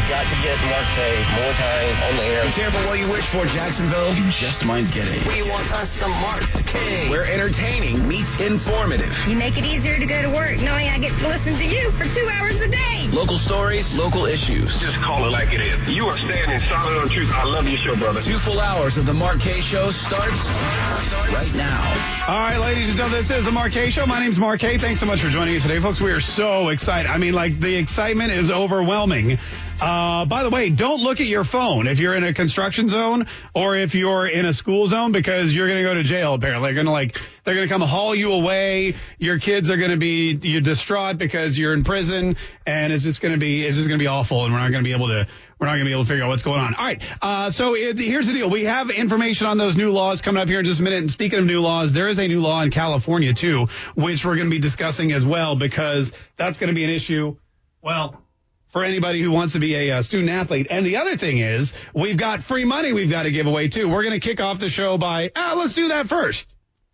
got to get Mark K more time on the air. Be careful what you wish for, Jacksonville. You just might get it. We want us some Mark K. Where entertaining meets informative. You make it easier to go to work knowing I get to listen to you for 2 hours a day. Local stories, local issues. Just call it like it is. You are standing solid on truth. I love your show, brother. 2 full hours of the Mark K Show starts right now. All right, ladies and gentlemen, this is the Mark K Show. My name's Mark K. Thanks so much for joining us today, folks. We are so excited. I mean, like, the excitement is overwhelming. By the way, don't look at your phone if you're in a construction zone or if you're in a school zone, because you're going to go to jail. Apparently, they're going to come haul you away. Your kids are going to be distraught because you're in prison, and it's just going to be awful, and we're not going to be able to figure out what's going on. All right. So here's the deal. We have information on those new laws coming up here in just a minute. And speaking of new laws, there is a new law in California too, which we're going to be discussing as well, because that's going to be an issue. Well, for anybody who wants to be a student athlete. And the other thing is, we've got free money we've got to give away, too. We're going to kick off the show by, let's do that first.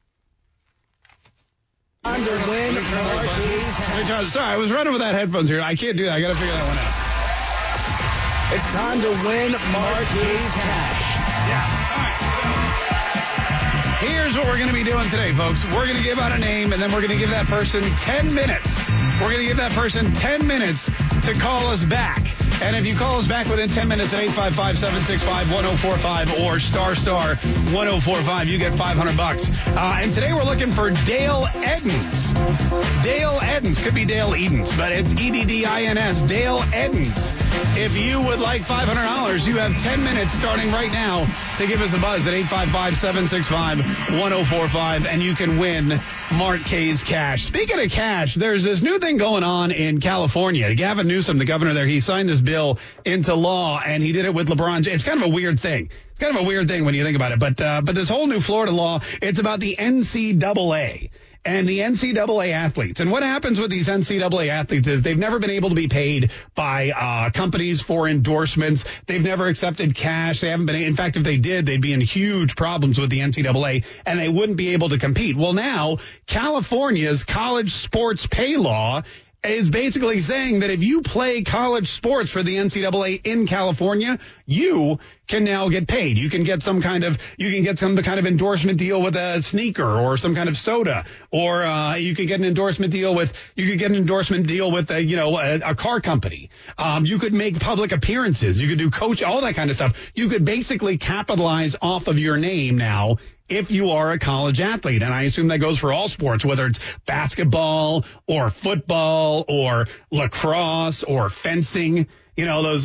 Time to win Mark. Sorry, I was running without headphones here. I can't do that. I got to figure that one out. It's time to win Marquis cash. Yeah. All right. Here's what we're going to be doing today, folks. We're going to give out a name, and then we're going to give that person 10 minutes. We're going to give that person 10 minutes to call us back. And if you call us back within 10 minutes at 855-765-1045 or star 1045, you get $500. And today we're looking for Dale Edens. Dale Edens. Could be Dale Edens, but it's Eddins. Dale Edens. If you would like $500, you have 10 minutes starting right now to give us a buzz at 855-765-1045, and you can win Mark K's cash. Speaking of cash, there's this new thing going on in California. Gavin Newsom, the governor there, he signed this bill into law, and he did it with LeBron. It's kind of a weird thing. It's kind of a weird thing when you think about it. But this whole new Florida law, it's about the NCAA. And the NCAA athletes. And what happens with these NCAA athletes is they've never been able to be paid by companies for endorsements. They've never accepted cash. They haven't been. In fact, if they did, they'd be in huge problems with the NCAA, and they wouldn't be able to compete. Well, now California's college sports pay law is basically saying that if you play college sports for the NCAA in California, you can now get paid. You can get some kind of endorsement deal with a sneaker or some kind of soda, or you could get an endorsement deal with a car company. You could make public appearances. You could do coach, all that kind of stuff. You could basically capitalize off of your name now if you are a college athlete. And I assume that goes for all sports, whether it's basketball or football or lacrosse or fencing. You know, those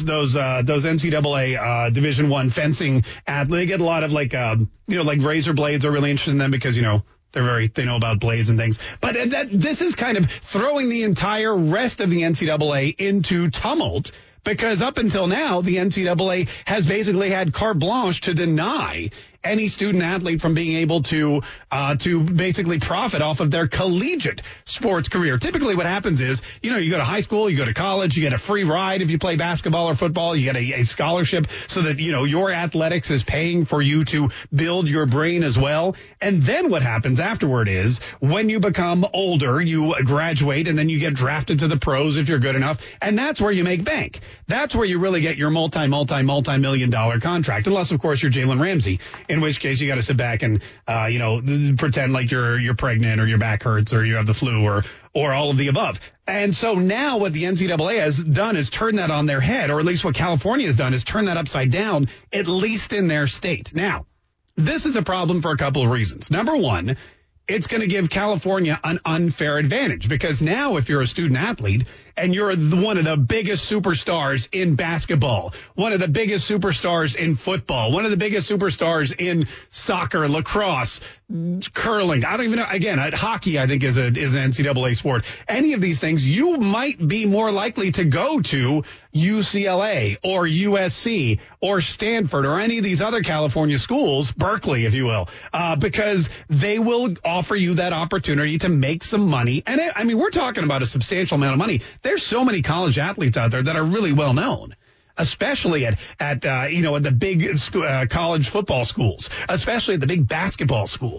NCAA Division I fencing athletes, they get a lot of like razor blades are really interested in them because, they know about blades and things. But this is kind of throwing the entire rest of the NCAA into tumult, because up until now, the NCAA has basically had carte blanche to deny any student athlete from being able to basically profit off of their collegiate sports career. Typically what happens is, you go to high school, you go to college, you get a free ride if you play basketball or football, you get a scholarship so that, your athletics is paying for you to build your brain as well. And then what happens afterward is when you become older, you graduate and then you get drafted to the pros if you're good enough. And that's where you make bank. That's where you really get your multi-million dollar contract. Unless, of course, you're Jalen Ramsey, in which case you got to sit back and, pretend like you're pregnant or your back hurts or you have the flu or all of the above. And so now what the NCAA has done is turn that on their head, or at least what California has done is turn that upside down, at least in their state. Now, this is a problem for a couple of reasons. Number one, it's going to give California an unfair advantage, because now if you're a student athlete and you're one of the biggest superstars in basketball, one of the biggest superstars in football, one of the biggest superstars in soccer, lacrosse, curling, I don't even know, again, hockey I think is an NCAA sport. Any of these things, you might be more likely to go to UCLA or USC or Stanford or any of these other California schools, Berkeley, if you will, because they will offer you that opportunity to make some money. And we're talking about a substantial amount of money. There's so many college athletes out there that are really well known, especially at the big college football schools, especially at the big basketball schools.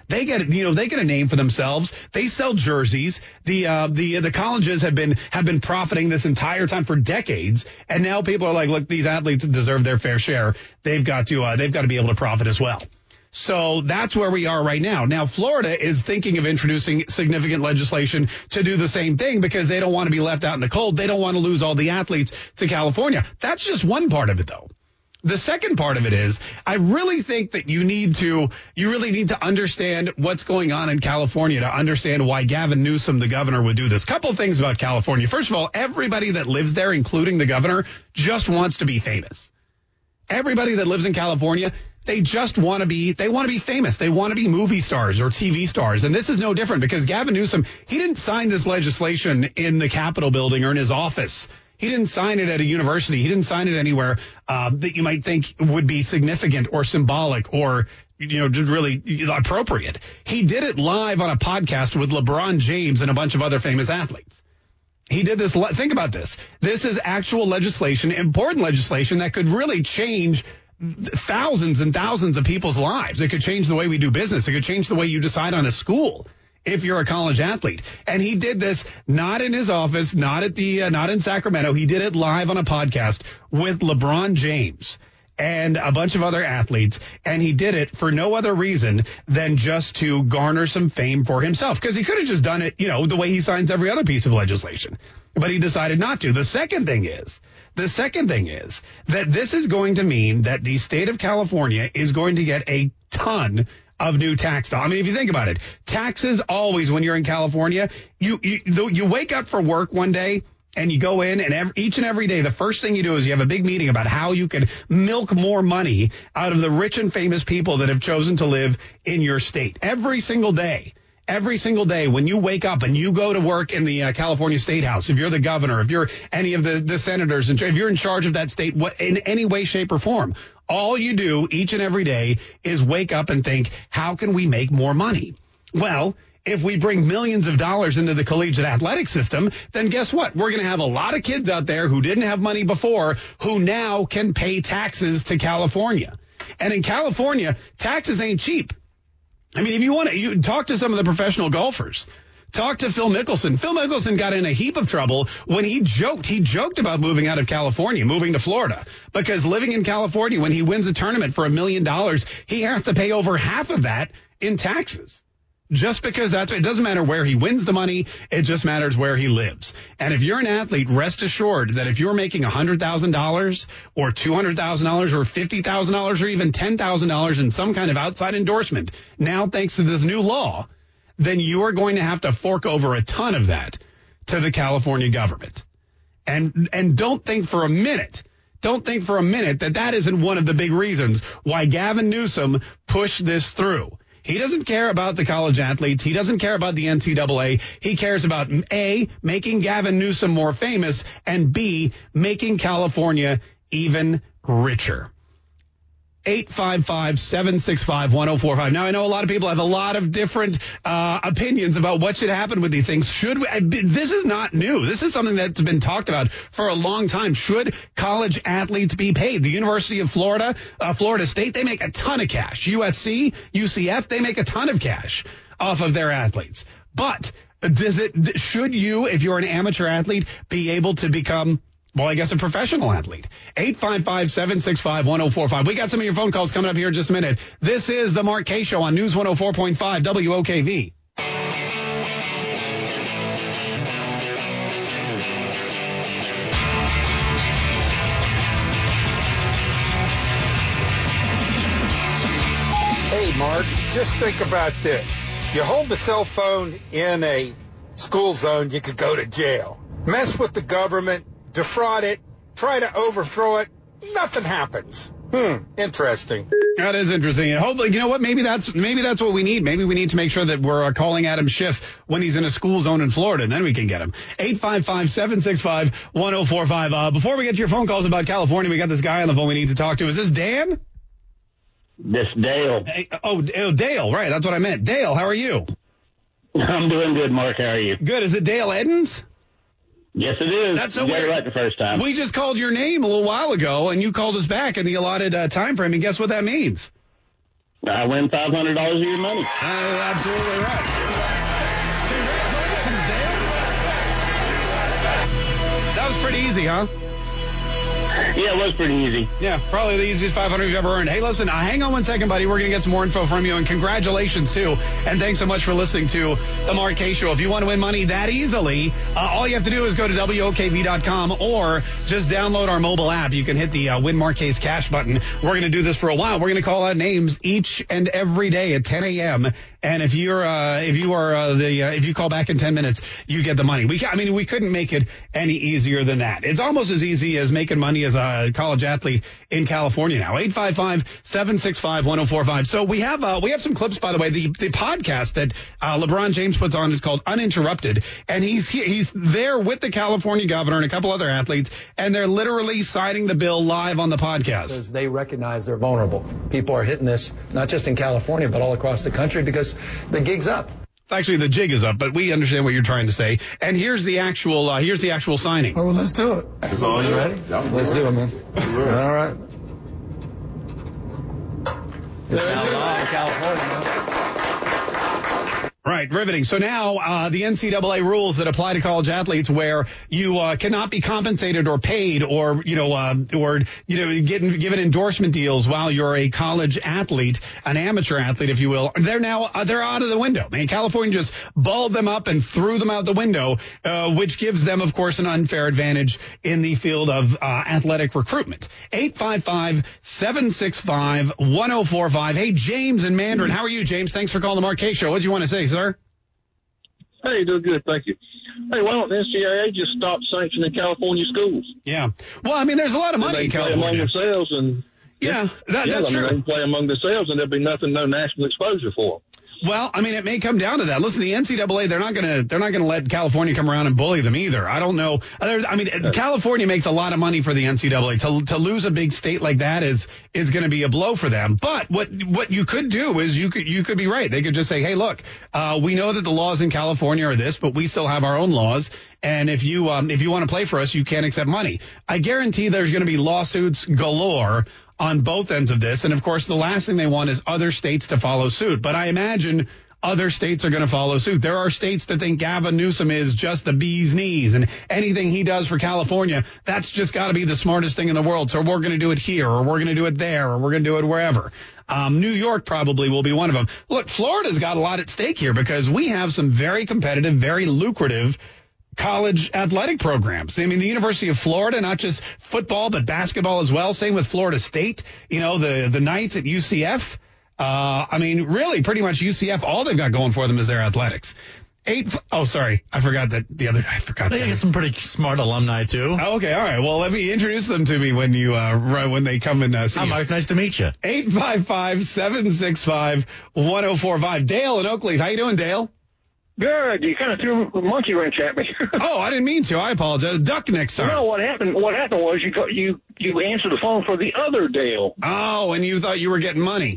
They get a name for themselves. They sell jerseys. The colleges have been profiting this entire time for decades, and now people are like, look, these athletes deserve their fair share. They've got to be able to profit as well. So that's where we are right now. Now, Florida is thinking of introducing significant legislation to do the same thing because they don't want to be left out in the cold. They don't want to lose all the athletes to California. That's just one part of it, though. The second part of it is, I really think that you really need to understand what's going on in California to understand why Gavin Newsom, the governor, would do this. Couple things about California. First of all, everybody that lives there, including the governor, just wants to be famous. Everybody that lives in California, they just want to be famous. They want to be movie stars or TV stars. And this is no different because Gavin Newsom, he didn't sign this legislation in the Capitol building or in his office. He didn't sign it at a university. He didn't sign it anywhere that you might think would be significant or symbolic or, just really appropriate. He did it live on a podcast with LeBron James and a bunch of other famous athletes. He did this. Think about this. This is actual legislation, important legislation that could really change thousands and thousands of people's lives. It could change the way we do business. It could change the way you decide on a school if you're a college athlete. And he did this not in his office, not in Sacramento. He did it live on a podcast with LeBron James and a bunch of other athletes. And he did it for no other reason than just to garner some fame for himself. Because he could have just done it, the way he signs every other piece of legislation. But he decided not to. The second thing is that this is going to mean that the state of California is going to get a ton of new tax dollars. I mean, if you think about it, taxes always, when you're in California, you wake up for work one day and you go in and each and every day, the first thing you do is you have a big meeting about how you can milk more money out of the rich and famous people that have chosen to live in your state. Every single day, when you wake up and you go to work in the California State House, if you're the governor, if you're any of the senators, if you're in charge of that state in any way, shape, or form, all you do each and every day is wake up and think, how can we make more money? Well, if we bring millions of dollars into the collegiate athletic system, then guess what? We're going to have a lot of kids out there who didn't have money before who now can pay taxes to California. And in California, taxes ain't cheap. I mean, if you want to, you talk to some of the professional golfers. Talk to Phil Mickelson. Phil Mickelson got in a heap of trouble when he joked about moving out of California, moving to Florida, because living in California, when he wins a tournament for $1 million, he has to pay over half of that in taxes. Just because it doesn't matter where he wins the money. It just matters where he lives. And if you're an athlete, rest assured that if you're making $100,000 or $200,000 or $50,000 or even $10,000 in some kind of outside endorsement, now thanks to this new law, then you are going to have to fork over a ton of that to the California government. And don't think for a minute that isn't one of the big reasons why Gavin Newsom pushed this through. He doesn't care about the college athletes. He doesn't care about the NCAA. He cares about, A, making Gavin Newsom more famous, and B, making California even richer. 855-765-1045. Now, I know a lot of people have a lot of different opinions about what should happen with these things. This is not new. This is something that's been talked about for a long time. Should college athletes be paid? The University of Florida, Florida State, they make a ton of cash. USC, UCF, they make a ton of cash off of their athletes. But should you, if you're an amateur athlete, be able to become, well, I guess a professional athlete? 855-765-1045. We got some of your phone calls coming up here in just a minute. This is the Mark Kaye Show on News 104.5 WOKV. Hey, Mark, just think about this. You hold the cell phone in a school zone, you could go to jail. Mess with the government, defraud it, try to overthrow it, nothing happens. Interesting. That is interesting. And hopefully, you know what? Maybe that's what we need. Maybe we need to make sure that we're calling Adam Schiff when he's in a school zone in Florida, and then we can get him. 855-765-1045. Before we get to your phone calls about California, we got this guy on the phone we need to talk to. Is this Dan? This Dale. Hey, Dale. Right. That's what I meant. Dale, how are you? I'm doing good, Mark. How are you? Good. Is it Dale Eddins? Yes, it is. That's so weird. weird. Right the first time. We just called your name a little while ago, and you called us back in the allotted time frame, and guess what that means? I win $500 of your money. Absolutely right. Congratulations, Dale. That was pretty easy, huh? Yeah, it was pretty easy. Yeah, probably the easiest 500 you've ever earned. Hey, listen, hang on one second, buddy. We're going to get some more info from you, and congratulations, too. And thanks so much for listening to The Mark Kaye Show. If you want to win money that easily, all you have to do is go to WOKV.com or just download our mobile app. You can hit the Win Mark Kaye's Cash button. We're going to do this for a while. We're going to call out names each and every day at 10 a.m., and if you call back in 10 minutes, you get the money. We couldn't make it any easier than that. It's almost as easy as making money as a college athlete in California now. 855-765-1045. So we have some clips, by the way. The podcast that LeBron James puts on is called Uninterrupted, and he's there with the California governor and a couple other athletes, and they're literally signing the bill live on the podcast. Because they recognize they're vulnerable. People are hitting this not just in California but all across the country because the gig's up. Actually, the jig is up, but we understand what you're trying to say. And here's the actual signing. Oh, well, let's do it. It's all you ready? Let's do it, man. All right. It's now law in California, man. Right, riveting. So now the NCAA rules that apply to college athletes, where you cannot be compensated or paid or given endorsement deals while you're a college athlete, an amateur athlete, if you will. They're out of the window. Man, California just balled them up and threw them out the window, which gives them, of course, an unfair advantage in the field of athletic recruitment. 855-765-1045. Hey, James in Mandarin. How are you, James? Thanks for calling the Mark Kaye Show. What do you want to say, sir? Hey, doing good, thank you. Hey, why don't the NCAA just stop sanctioning California schools? Yeah. Well, I mean, there's a lot of money in California. Play among themselves and that's true. They can play among themselves, and there'll be no national exposure for them. Well, I mean, it may come down to that. Listen, the NCAA, they're not going to let California come around and bully them either. I don't know. California makes a lot of money for the NCAA. To lose a big state like that is going to be a blow for them. But what you could do is you could be right. They could just say, hey, look, we know that the laws in California are this, but we still have our own laws. And if you want to play for us, you can't accept money. I guarantee there's going to be lawsuits galore on both ends of this. And, of course, the last thing they want is other states to follow suit. But I imagine other states are going to follow suit. There are states that think Gavin Newsom is just the bee's knees, and anything he does for California, that's just got to be the smartest thing in the world. So we're going to do it here, or we're going to do it there, or we're going to do it wherever. New York probably will be one of them. Look, Florida's got a lot at stake here because we have some very competitive, very lucrative college athletic programs. I mean, the University of Florida, not just football, but basketball as well. Same with Florida State. You know, the Knights at UCF. Really, pretty much UCF, all they've got going for them is their athletics. They got some pretty smart alumni, too. Oh, okay, all right. Well, let me introduce them to me when they come and see you. Mark, nice to meet you. 855-765-1045. Dale in Oakleaf. How you doing, Dale? Good. You kind of threw a monkey wrench at me. Oh, I didn't mean to. I apologize. Duck next time. No, what happened was you answered the phone for the other Dale. Oh, and you thought you were getting money.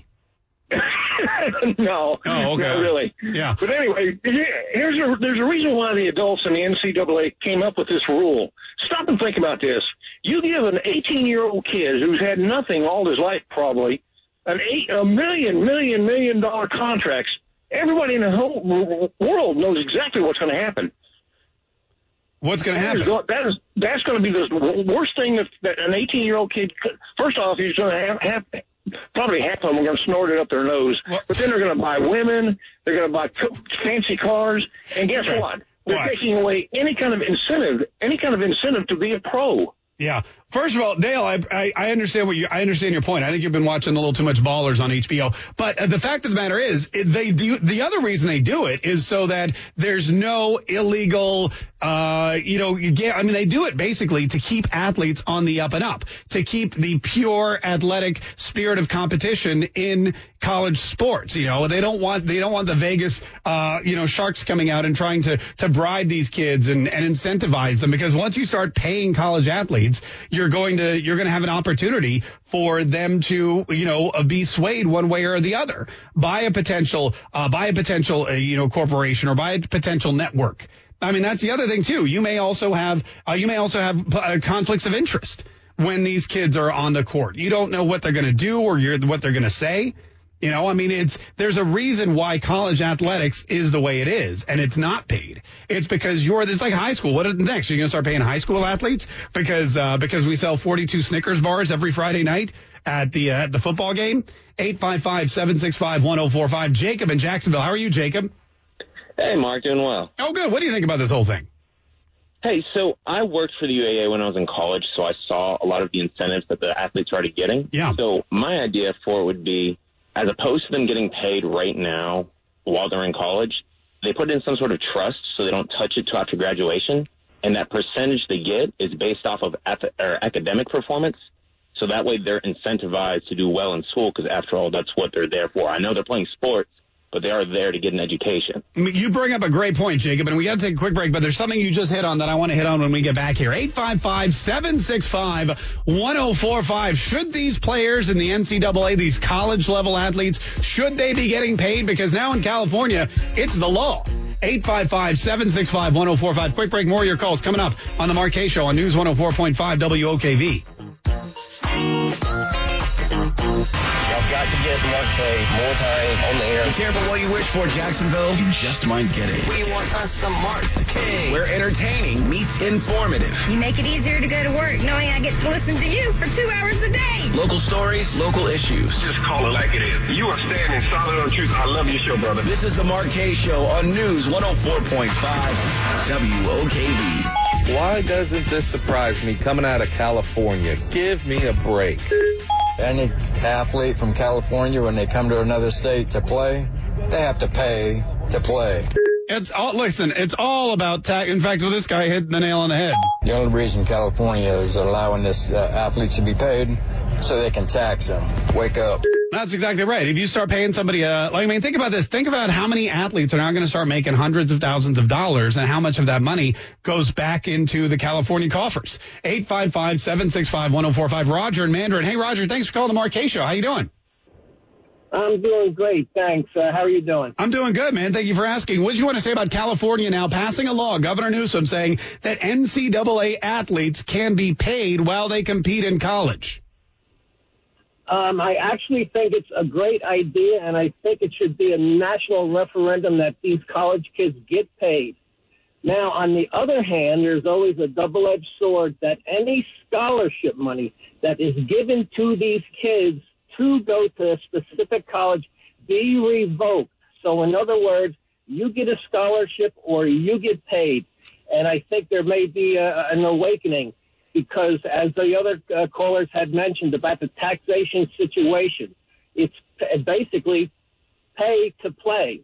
No. Oh, okay. Not really. Yeah. But anyway, there's a reason why the adults in the NCAA came up with this rule. Stop and think about this. You give an 18-year-old kid who's had nothing all his life probably $1 million contracts. Everybody in the whole world knows exactly what's going to happen. What's going to happen? That's going to be the worst thing that an 18-year-old kid could. First off, he's going to have probably half of them are going to snort it up their nose. But then they're going to buy women. They're going to buy fancy cars. And guess what? They're taking away any kind of incentive to be a pro. Yeah. First of all, Dale, I understand I understand your point. I think you've been watching a little too much Ballers on HBO. But the fact of the matter is, the other reason they do it is so that there's no illegal, they do it basically to keep athletes on the up and up, to keep the pure athletic spirit of competition in college sports. You know, they don't want the Vegas, sharks coming out and trying to bribe these kids and incentivize them, because once you start paying college athletes, you're going to have an opportunity for them to, be swayed one way or the other by a potential corporation or by a potential network. I mean, that's the other thing too. You may also have conflicts of interest when these kids are on the court. You don't know what they're going to do or what they're going to say. You know, I mean, there's a reason why college athletics is the way it is, and it's not paid. It's because it's like high school. What is next? You're going to start paying high school athletes because we sell 42 Snickers bars every Friday night at the football game? 855-765-1045. Jacob in Jacksonville. How are you, Jacob? Hey, Mark, doing well. Oh, good. What do you think about this whole thing? Hey, so I worked for the UAA when I was in college, so I saw a lot of the incentives that the athletes are already getting. Yeah. So my idea for it would be, as opposed to them getting paid right now while they're in college, they put it in some sort of trust so they don't touch it till after graduation, and that percentage they get is based off of academic performance. So that way they're incentivized to do well in school because, after all, that's what they're there for. I know they're playing sports, but they are there to get an education. You bring up a great point, Jacob, and we got to take a quick break, but there's something you just hit on that I want to hit on when we get back here. 855-765-1045. Should these players in the NCAA, these college-level athletes, should they be getting paid? Because now in California, it's the law. 855-765-1045. Quick break, more of your calls coming up on the Mark Kaye Show on News 104.5 WOKV. Got to get Mark Kaye more time on the air. Be careful what you wish for, Jacksonville. You just might get it. We want us some Mark Kaye. Where entertaining meets informative. You make it easier to go to work knowing I get to listen to you for 2 hours a day. Local stories, local issues. Just call it like it is. You are standing solid on truth. I love your show, brother. This is the Mark Kaye Show on News 104.5 WOKV. Why doesn't this surprise me coming out of California? Give me a break. Any athlete from California, when they come to another state to play, they have to pay to play. It's all about tax. In fact, this guy hit the nail on the head. The only reason California is allowing this athletes to be paid so they can tax them. Wake up. That's exactly right. If you start paying somebody, think about this. Think about how many athletes are now going to start making hundreds of thousands of dollars and how much of that money goes back into the California coffers. 855-765-1045. Roger and Mandarin. Hey, Roger, thanks for calling the Mark Kaye Show. How you doing? I'm doing great, thanks. How are you doing? I'm doing good, man. Thank you for asking. What did you want to say about California now passing a law, Governor Newsom saying that NCAA athletes can be paid while they compete in college? I actually think it's a great idea, and I think it should be a national referendum that these college kids get paid. Now, on the other hand, there's always a double-edged sword that any scholarship money that is given to these kids to go to a specific college be revoked. So, in other words, you get a scholarship or you get paid. And I think there may be an awakening. Because as the other callers had mentioned about the taxation situation, it's basically pay to play.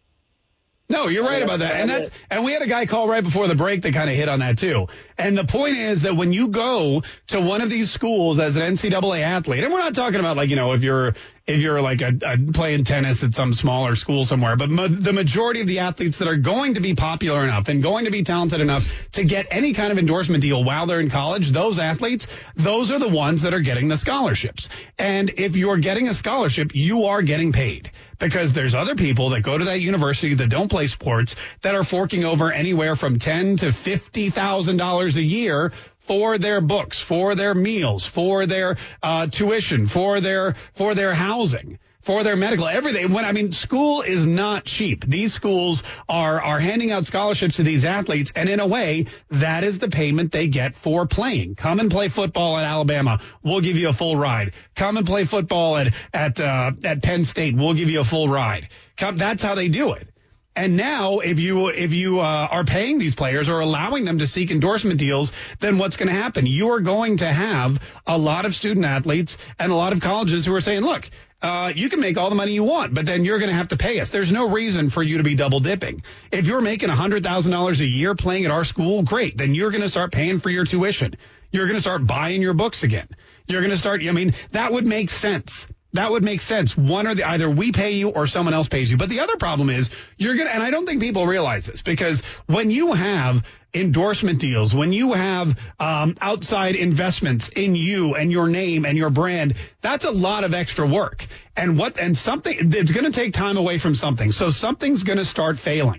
No, you're right about that. And we had a guy call right before the break that kind of hit on that too. And the point is that when you go to one of these schools as an NCAA athlete, and we're not talking about if you're like playing tennis at some smaller school somewhere, but the majority of the athletes that are going to be popular enough and going to be talented enough to get any kind of endorsement deal while they're in college, those athletes, those are the ones that are getting the scholarships. And if you're getting a scholarship, you are getting paid. Because there's other people that go to that university that don't play sports that are forking over anywhere from $10,000 to $50,000 a year for their books, for their meals, for their tuition, for their housing, for their medical, everything. School is not cheap. These schools are handing out scholarships to these athletes, and in a way, that is the payment they get for playing. Come and play football at Alabama. We'll give you a full ride. Come and play football at Penn State. We'll give you a full ride. That's how they do it. And now, if you are paying these players or allowing them to seek endorsement deals, then what's going to happen? You are going to have a lot of student athletes and a lot of colleges who are saying, look, you can make all the money you want, but then you're going to have to pay us. There's no reason for you to be double dipping. If you're making $100,000 a year playing at our school, great. Then you're going to start paying for your tuition. You're going to start buying your books again. You're going to start, that would make sense. That would make sense. Either we pay you or someone else pays you. But the other problem is and I don't think people realize this, because when you have endorsement deals, when you have outside investments in you and your name and your brand, that's a lot of extra work. And it's going to take time away from something. So something's going to start failing.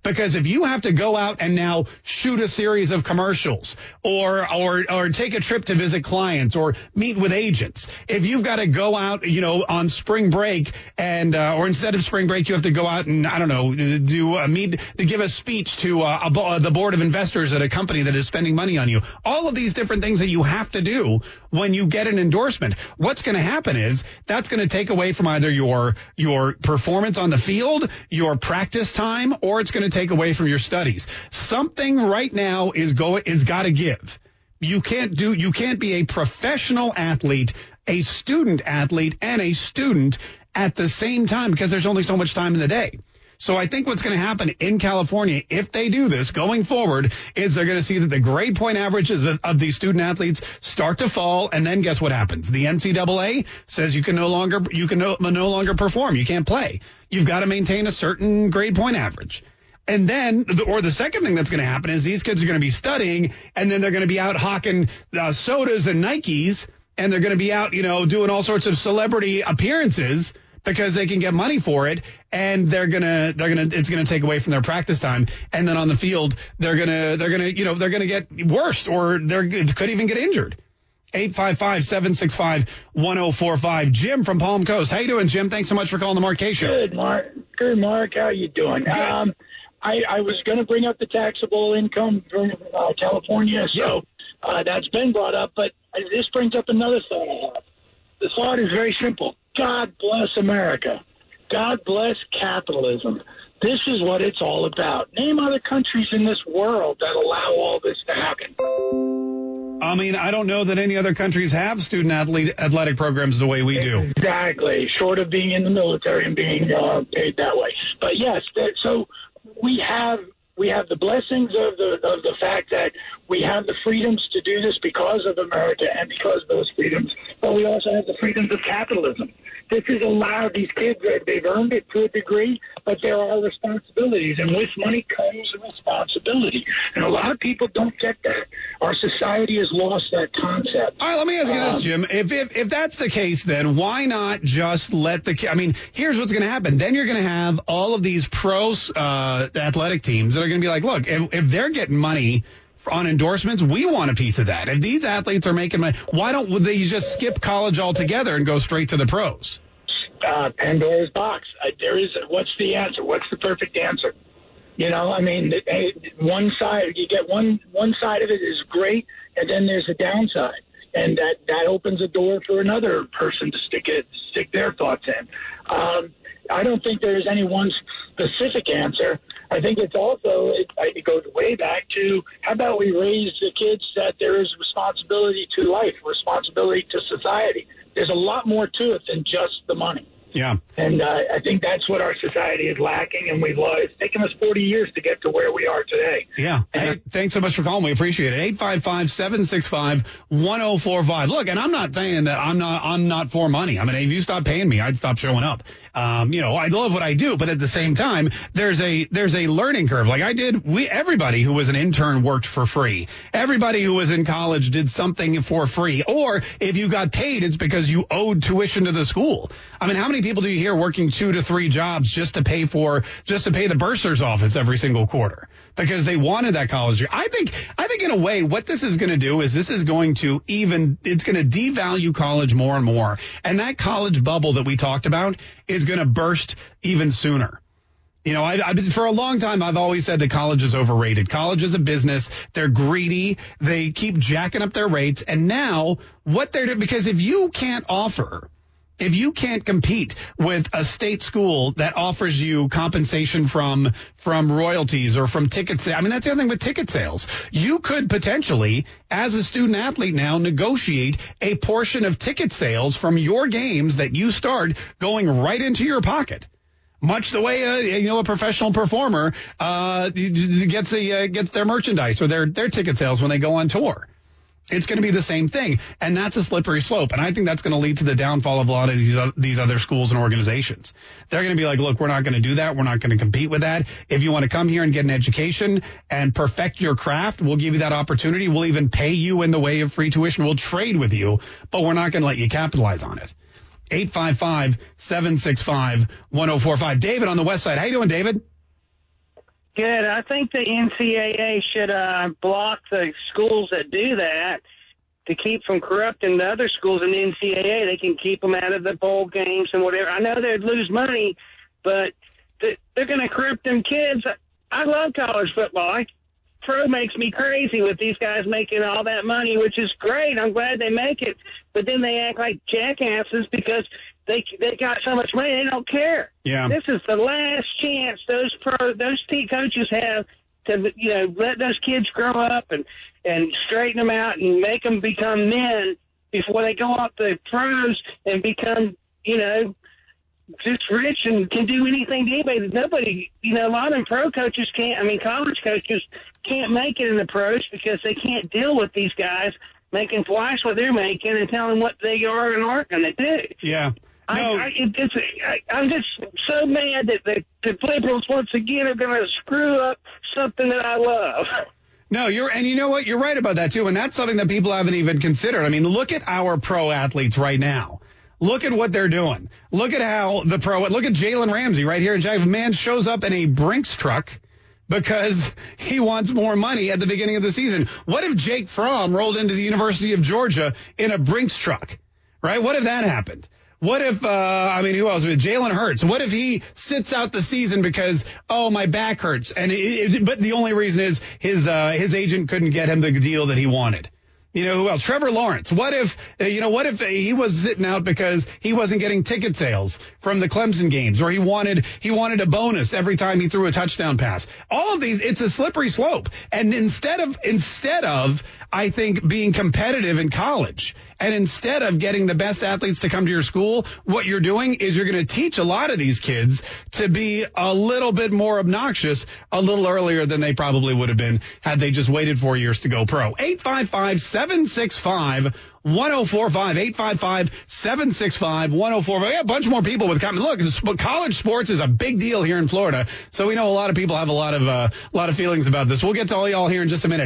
Because if you have to go out and now shoot a series of commercials or take a trip to visit clients or meet with agents, if you've got to go out, on spring break and or instead of spring break, you have to go out and, I don't know, give a speech to the board of investors at a company that is spending money on you. All of these different things that you have to do when you get an endorsement. What's going to happen is that's going to take away from either your performance on the field, your practice time, or it's going to take away from your studies. Something right now is got to give. You can't be a professional athlete, a student athlete, and a student at the same time because there's only so much time in the day. So I think what's going to happen in California, if they do this going forward, is they're going to see that the grade point averages of these student athletes start to fall. And then guess what happens? The NCAA says you can no longer perform. You can't play. You've got to maintain a certain grade point average. And then, or the second thing that's going to happen is these kids are going to be studying, and then they're going to be out hawking sodas and Nikes, and they're going to be out, doing all sorts of celebrity appearances because they can get money for it, and it's gonna take away from their practice time, and then on the field they're gonna get worse, or could even get injured. 855-765-1045. Jim from Palm Coast. How you doing, Jim? Thanks so much for calling the Mark K Show. Good, Mark. How you doing? I was going to bring up the taxable income from California, so that's been brought up, but this brings up another thought I have. The thought is very simple. God bless America. God bless capitalism. This is what it's all about. Name other countries in this world that allow all this to happen. I mean, I don't know that any other countries have student athletic programs the way we do. Exactly. Short of being in the military and being paid that way. But yes, so we have the blessings of the fact that we have the freedoms to do this because of America and because of those freedoms, but we also have the freedoms of capitalism. This has allowed these kids, they've earned it to a degree, but there are responsibilities, and with money comes a responsibility. And a lot of people don't get that. Our society has lost that concept. All right, let me ask you this, Jim. If that's the case, then why not just let here's what's going to happen. Then you're going to have all of these pro athletic teams that are going to be like, look, if they're getting money on endorsements, we want a piece of that. If these athletes are making money, would they just skip college altogether and go straight to the pros? Pandora's box. What's the answer? What's the perfect answer? One side, you get one side of it is great, and then there's a downside. And that opens a door for another person to stick their thoughts in. I don't think there is any one specific answer. I think it's also, it goes way back to, how about we raise the kids that there is responsibility to life, responsibility to society. There's a lot more to it than just the money. Yeah. And I think that's what our society is lacking, and it's taken us 40 years to get to where we are today. Yeah. Hey, thanks so much for calling. We appreciate it. 855-765-1045. Look, and I'm not saying that I'm not for money. I mean, if you stop paying me, I'd stop showing up. I love what I do, but at the same time, there's a learning curve. Like everybody who was an intern worked for free. Everybody who was in college did something for free. Or if you got paid, it's because you owed tuition to the school. I mean, how many people do you hear working 2 to 3 jobs just to pay the bursar's office every single quarter because they wanted that college degree? I think in a way what this is going to do is it's going to devalue college more and more. And that college bubble that we talked about is going to burst even sooner. For a long time, I've always said that college is overrated. College is a business. They're greedy. They keep jacking up their rates. And now what they're doing, because if you can't compete with a state school that offers you compensation from royalties or from ticket sales, I mean, that's the other thing with ticket sales. You could potentially, as a student athlete now, negotiate a portion of ticket sales from your games that you start going right into your pocket. Much the way a professional performer gets their merchandise or their ticket sales when they go on tour. It's going to be the same thing, and that's a slippery slope. And I think that's going to lead to the downfall of a lot of these other schools and organizations. They're going to be like, look, we're not going to do that. We're not going to compete with that. If you want to come here and get an education and perfect your craft, we'll give you that opportunity. We'll even pay you in the way of free tuition. We'll trade with you, but we're not going to let you capitalize on it. 855-765-1045. David on the west side. How you doing, David? Good. I think the NCAA should block the schools that do that to keep from corrupting the other schools in the NCAA. They can keep them out of the bowl games and whatever. I know they'd lose money, but they're going to corrupt them kids. I love college football. Pro makes me crazy with these guys making all that money, which is great. I'm glad they make it. But then they act like jackasses because they got so much money they don't care. Yeah. This is the last chance those coaches have to let those kids grow up and straighten them out and make them become men before they go off the pros and become just rich and can do anything to anybody. Nobody, a lot of them college coaches can't make it in the pros because they can't deal with these guys making twice what they're making and telling what they are and aren't going to do. Yeah. No. I'm just so mad that the liberals once again are going to screw up something that I love. No, you know what? You're right about that too, and that's something that people haven't even considered. I mean, look at our pro athletes right now. Look at what they're doing. Look at how look at Jalen Ramsey right here in Jacksonville. Man shows up in a Brinks truck because he wants more money at the beginning of the season. What if Jake Fromm rolled into the University of Georgia in a Brinks truck, right? What if that happened? What if, who else? Jalen Hurts. What if he sits out the season because, my back hurts? But the only reason is his agent couldn't get him the deal that he wanted. Who else? Trevor Lawrence. What if he was sitting out because he wasn't getting ticket sales from the Clemson games, or he wanted a bonus every time he threw a touchdown pass? All of these, it's a slippery slope. And instead of, I think, being competitive in college, and instead of getting the best athletes to come to your school, what you're doing is you're going to teach a lot of these kids to be a little bit more obnoxious a little earlier than they probably would have been had they just waited 4 years to go pro. 855-765-1045, 855-765-1045. We have a bunch more people with comments. Look, college sports is a big deal here in Florida, so we know a lot of people have a lot of feelings about this. We'll get to all y'all here in just a minute.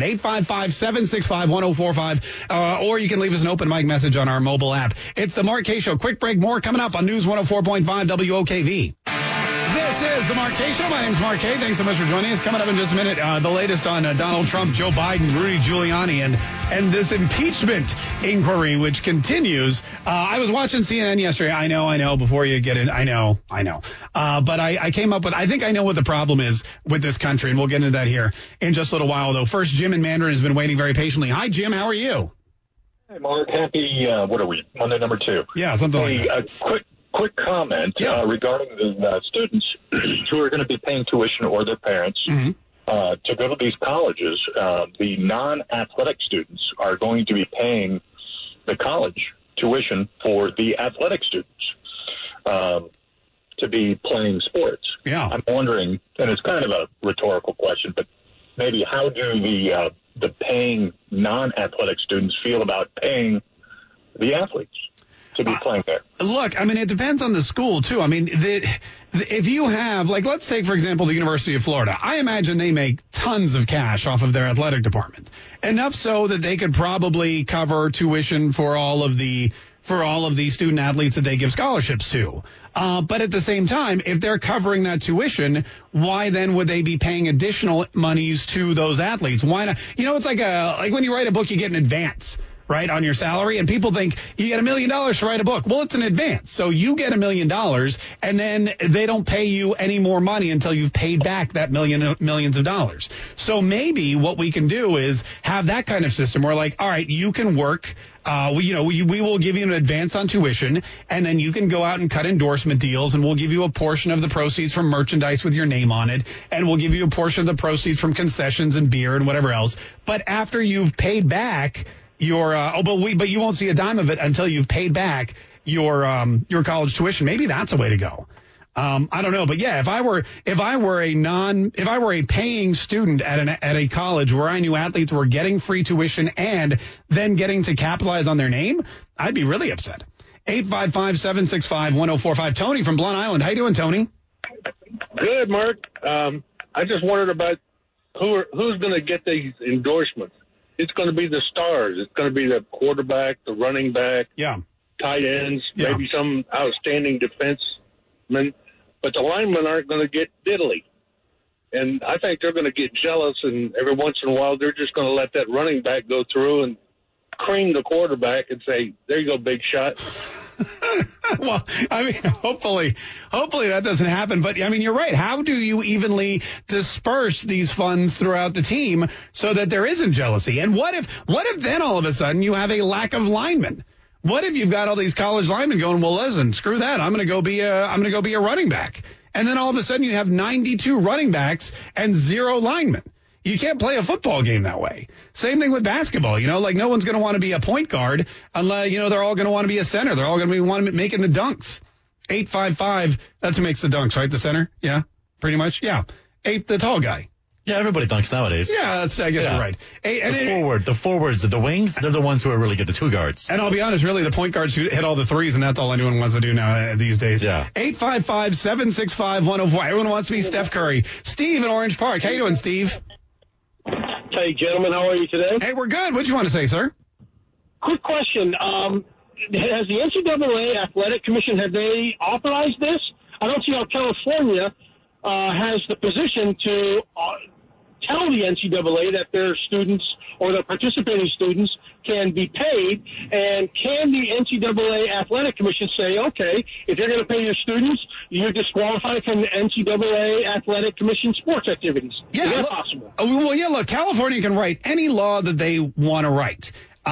855-765-1045, or you can leave us an open mic message on our mobile app. It's the Mark Kaye Show. Quick break, more coming up on News 104.5 WOKV. This is the Mark Kaye Show. My name is Mark Kaye. Thanks so much for joining us. Coming up in just a minute, the latest on Donald Trump, Joe Biden, Rudy Giuliani, and this impeachment inquiry, which continues. I was watching CNN yesterday. I know, before you get in, I know. But I came up with, I think I know what the problem is with this country, and we'll get into that here in just a little while, though. First, Jim in Mandarin has been waiting very patiently. Hi, Jim. How are you? Hey, Mark. Happy, what are we, Monday number 2? Yeah, something like that. Quick comment regarding the students who are going to be paying tuition, or their parents, to go to these colleges. The non-athletic students are going to be paying the college tuition for the athletic students to be playing sports. Yeah. I'm wondering, and it's kind of a rhetorical question, but maybe how do the paying non-athletic students feel about paying the athletes to be playing there? Look, it depends on the school, too. If you have, let's take, for example, the University of Florida. I imagine they make tons of cash off of their athletic department. Enough so that they could probably cover tuition for all of the student athletes that they give scholarships to. But at the same time, if they're covering that tuition, why then would they be paying additional monies to those athletes? Why not? It's like when you write a book, you get an advance, right, on your salary, and people think you get $1 million to write a book. Well, it's an advance. So you get $1 million, and then they don't pay you any more money until you've paid back that millions of dollars. So maybe what we can do is have that kind of system where, all right, you can work. We will give you an advance on tuition, and then you can go out and cut endorsement deals, and we'll give you a portion of the proceeds from merchandise with your name on it, and we'll give you a portion of the proceeds from concessions and beer and whatever else. But after you've paid back your but you won't see a dime of it until you've paid back your college tuition. Maybe that's a way to go. I don't know, but yeah, if I were a paying student at a college where I knew athletes were getting free tuition and then getting to capitalize on their name, I'd be really upset. 855-765-1045. Tony from Blunt Island. How you doing, Tony? Good, Mark. I just wondered about who's going to get these endorsements. It's going to be the stars. It's going to be the quarterback, the running back, tight ends, maybe some outstanding defensemen. But the linemen aren't going to get diddly. And I think they're going to get jealous, and every once in a while they're just going to let that running back go through and cream the quarterback and say, there you go, big shot. Well, I mean, hopefully that doesn't happen. But, I mean, you're right. How do you evenly disperse these funds throughout the team so that there isn't jealousy? And what if then all of a sudden you have a lack of linemen? What if you've got all these college linemen going, well, listen, screw that. I'm going to go be a running back. And then all of a sudden you have 92 running backs and 0 linemen. You can't play a football game that way. Same thing with basketball. Like no one's going to want to be a point guard unless, they're all going to want to be a center. They're all going to want to be making the dunks. 855, that's who makes the dunks, right? The center? Yeah, pretty much. Yeah. The tall guy. Yeah, everybody dunks nowadays. Yeah, I guess you're right. The forwards, the wings, they're the ones who are really good, the two guards. And I'll be honest, really, the point guards who hit all the threes, and that's all anyone wants to do now these days. Yeah. 855-765-104. Everyone wants to be Steph Curry. Steve in Orange Park. How you doing, Steve? Hey, gentlemen, how are you today? Hey, we're good. What'd you want to say, sir? Quick question. Has the NCAA Athletic Commission, have they authorized this? I don't see how California has the position to tell the NCAA that their students or their participating students can be paid, and can the NCAA Athletic Commission say, okay, if you're going to pay your students, you're disqualified from the NCAA Athletic Commission sports activities? Yeah, is that possible? Well, yeah, look, California can write any law that they want to write.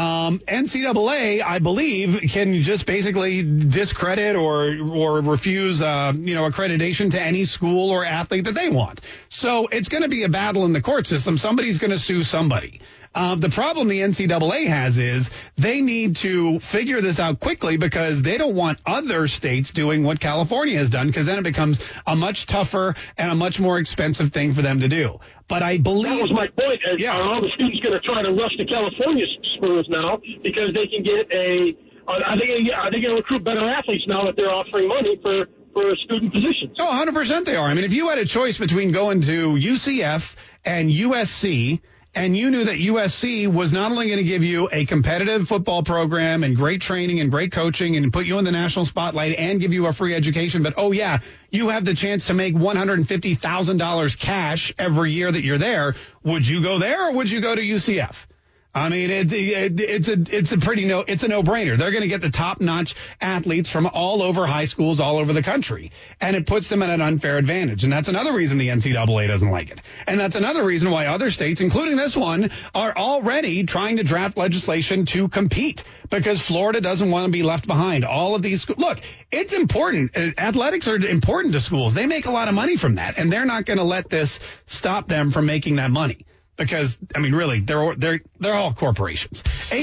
NCAA, I believe, can just basically discredit or refuse, accreditation to any school or athlete that they want. So it's going to be a battle in the court system. Somebody's going to sue somebody. The problem the NCAA has is they need to figure this out quickly because they don't want other states doing what California has done, because then it becomes a much tougher and a much more expensive thing for them to do. But I believe that was my point. Are all the students going to try to rush to California schools now because they can get are they going to recruit better athletes now that they're offering money for student positions? Oh, 100% they are. I mean, if you had a choice between going to UCF and USC, and you knew that USC was not only going to give you a competitive football program and great training and great coaching and put you in the national spotlight and give you a free education, but, oh, yeah, you have the chance to make $150,000 cash every year that you're there, would you go there or would you go to UCF? I mean, it's a no-brainer. They're going to get the top-notch athletes from all over high schools all over the country, and it puts them at an unfair advantage. And that's another reason the NCAA doesn't like it. And that's another reason why other states, including this one, are already trying to draft legislation to compete, because Florida doesn't want to be left behind. All of these look, it's important. Athletics are important to schools. They make a lot of money from that, and they're not going to let this stop them from making that money. Because, I mean, really, they're all corporations.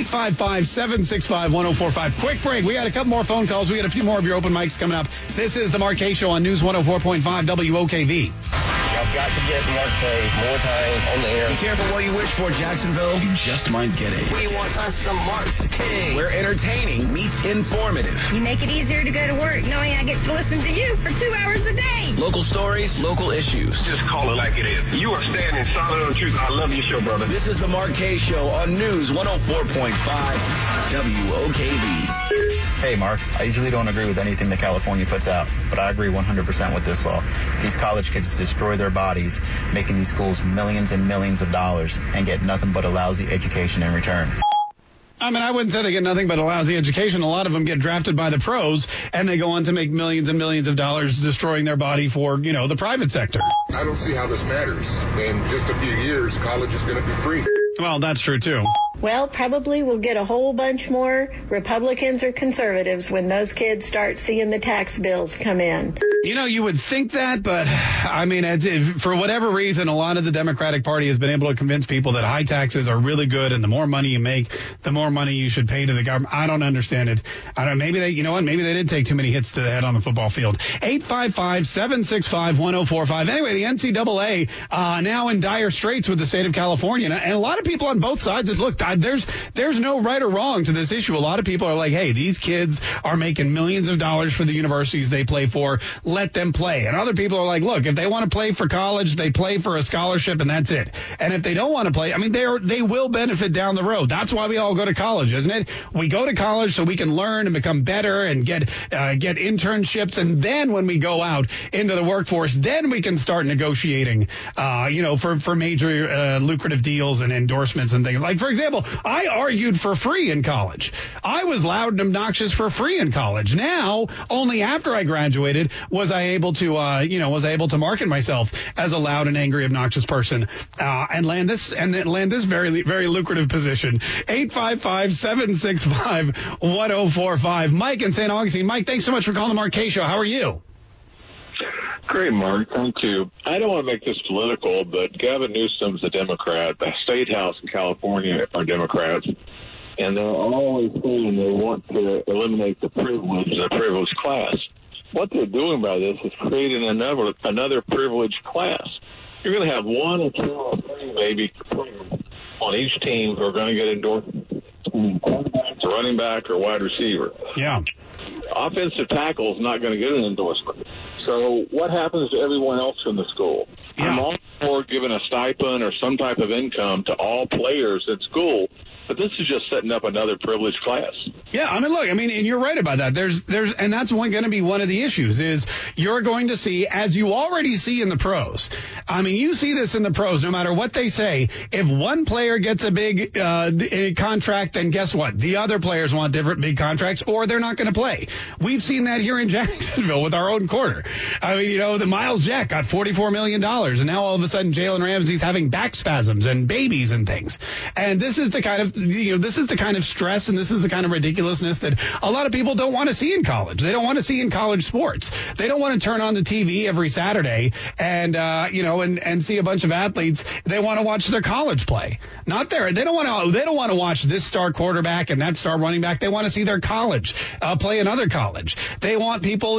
855-765-1045. Quick break. We got a couple more phone calls. We got a few more of your open mics coming up. This is the Mark Kaye Show on News 104.5 WOKV. I've got to get Mark Kaye more time on the air. Be careful what you wish for, Jacksonville. You just might get it. We want us some Mark Kaye. Where entertaining meets informative. You make it easier to go to work knowing I get to listen to you for 2 hours a day. Local stories, local issues. Just call it like it is. You are standing solid on truth. I love your show, brother. This is the Mark Kaye Show on News 104.5 WOKV. Hey, Mark, I usually don't agree with anything that California puts out, but I agree 100% with this law. These college kids destroy their bodies, making these schools millions and millions of dollars, and get nothing but a lousy education in return. I mean, I wouldn't say they get nothing but a lousy education. A lot of them get drafted by the pros, and they go on to make millions and millions of dollars destroying their body for, the private sector. I don't see how this matters. In just a few years, college is going to be free. Well, that's true, too. Well, probably we'll get a whole bunch more Republicans or conservatives when those kids start seeing the tax bills come in. You would think that, but, I mean, for whatever reason, a lot of the Democratic Party has been able to convince people that high taxes are really good, and the more money you make, the more money you should pay to the government. I don't understand it. Maybe they did take too many hits to the head on the football field. 855-765-1045. Anyway, the NCAA now in dire straits with the state of California. And a lot of people on both sides look, there's no right or wrong to this issue. A lot of people are like, hey, these kids are making millions of dollars for the universities they play for. Let them play. And other people are like, look, if they want to play for college, they play for a scholarship and that's it. And if they don't want to play, I mean, they will benefit down the road. That's why we all go to college, isn't it? We go to college so we can learn and become better and get internships. And then when we go out into the workforce, then we can start negotiating, for major lucrative deals and endorsements and things. Like, for example, I argued for free in college. I was loud and obnoxious for free in college. Now, only after I graduated was I able to market myself as a loud and angry, obnoxious person, and land this very, very lucrative position. 855-765-1045. Mike in St. Augustine. Mike, thanks so much for calling the Mark Kaye Show. How are you? Great, Mark. Thank you. I don't want to make this political, but Gavin Newsom's a Democrat. The State House in California are Democrats. And they're always saying they want to eliminate the privileged class. What they're doing by this is creating another privileged class. You're going to have one or two or three maybe on each team who are going to get endorsements. Quarterback, running back, or wide receiver. Yeah. Offensive tackle is not going to get an endorsement. So what happens to everyone else in the school? Yeah. I'm all for giving a stipend or some type of income to all players at school, but this is just setting up another privileged class. Yeah, and you're right about that. And that's going to be one of the issues is you're going to see, as you already see in the pros. I mean, you see this in the pros, no matter what they say. If one player gets a big contract, then guess what? The other players want different big contracts, or they're not going to play. We've seen that here in Jacksonville with our own quarter. I mean, the Miles Jack got $44 million, and now all of a sudden Jalen Ramsey's having back spasms and babies and things. And this is the kind of stress and this is the kind of ridiculousness that a lot of people don't want to see in college. They don't want to see in college sports. They don't want to turn on the TV every Saturday and see a bunch of athletes. They want to watch their college play. Not there. They don't want to watch this star quarterback and that star running back. They want to see their college play another college. They want people,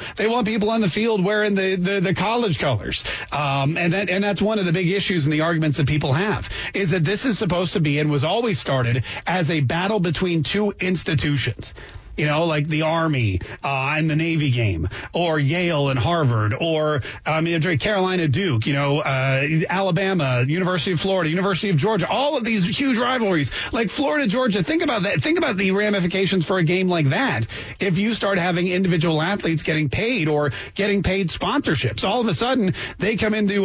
on the field wearing the college colors. And that's one of the big issues and the arguments that people have is that this is supposed to be and was always started as a battle between two institutions. Like the Army and the Navy game, or Yale and Harvard, or Carolina, Duke, Alabama, University of Florida, University of Georgia, all of these huge rivalries, like Florida, Georgia. Think about that. Think about the ramifications for a game like that. If you start having individual athletes getting paid or getting paid sponsorships, all of a sudden they come into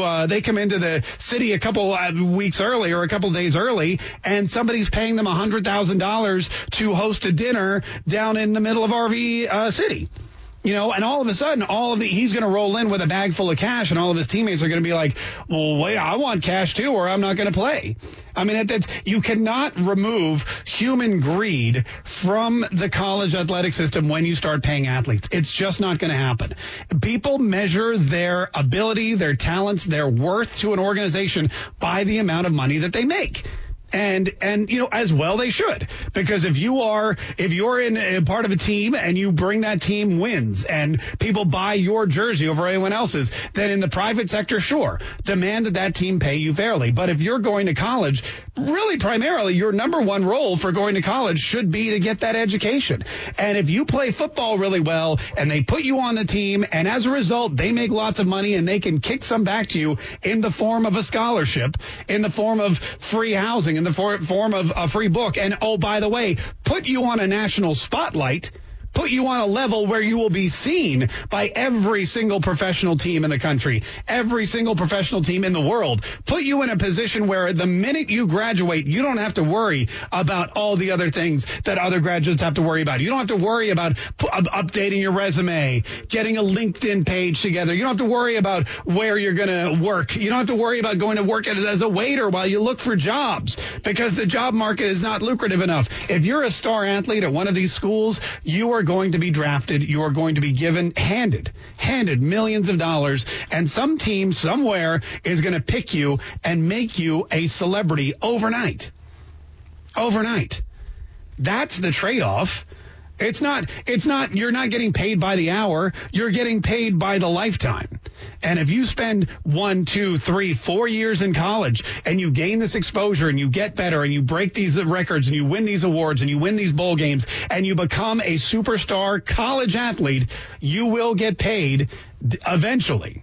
the city a couple weeks early or a couple days early, and somebody's paying them $100,000 to host a dinner down in the middle of RV City, and all of a sudden, he's going to roll in with a bag full of cash, and all of his teammates are going to be like, well, wait, I want cash too, or I'm not going to play. I mean, you cannot remove human greed from the college athletic system when you start paying athletes. It's just not going to happen. People measure their ability, their talents, their worth to an organization by the amount of money that they make. And as well they should, because if you're in a part of a team and you bring that team wins and people buy your jersey over anyone else's, then in the private sector, sure, demand that team pay you fairly. But if you're going to college, really primarily your number one role for going to college should be to get that education. And if you play football really well and they put you on the team and as a result they make lots of money and they can kick some back to you in the form of a scholarship, in the form of free housing, in the form of a free book, and oh, by the way, put you on a national spotlight, put you on a level where you will be seen by every single professional team in the country, every single professional team in the world, put you in a position where the minute you graduate, you don't have to worry about all the other things that other graduates have to worry about. You don't have to worry about updating your resume, getting a LinkedIn page together. You don't have to worry about where you're going to work. You don't have to worry about going to work as a waiter while you look for jobs because the job market is not lucrative enough. If you're a star athlete at one of these schools, you are going to be drafted. You are going to be handed millions of dollars, and some team somewhere is going to pick you and make you a celebrity overnight. That's the trade-off. It's not, you're not getting paid by the hour. You're getting paid by the lifetime. And if you spend 1, 2, 3, 4 years in college and you gain this exposure and you get better and you break these records and you win these awards and you win these bowl games and you become a superstar college athlete, you will get paid eventually.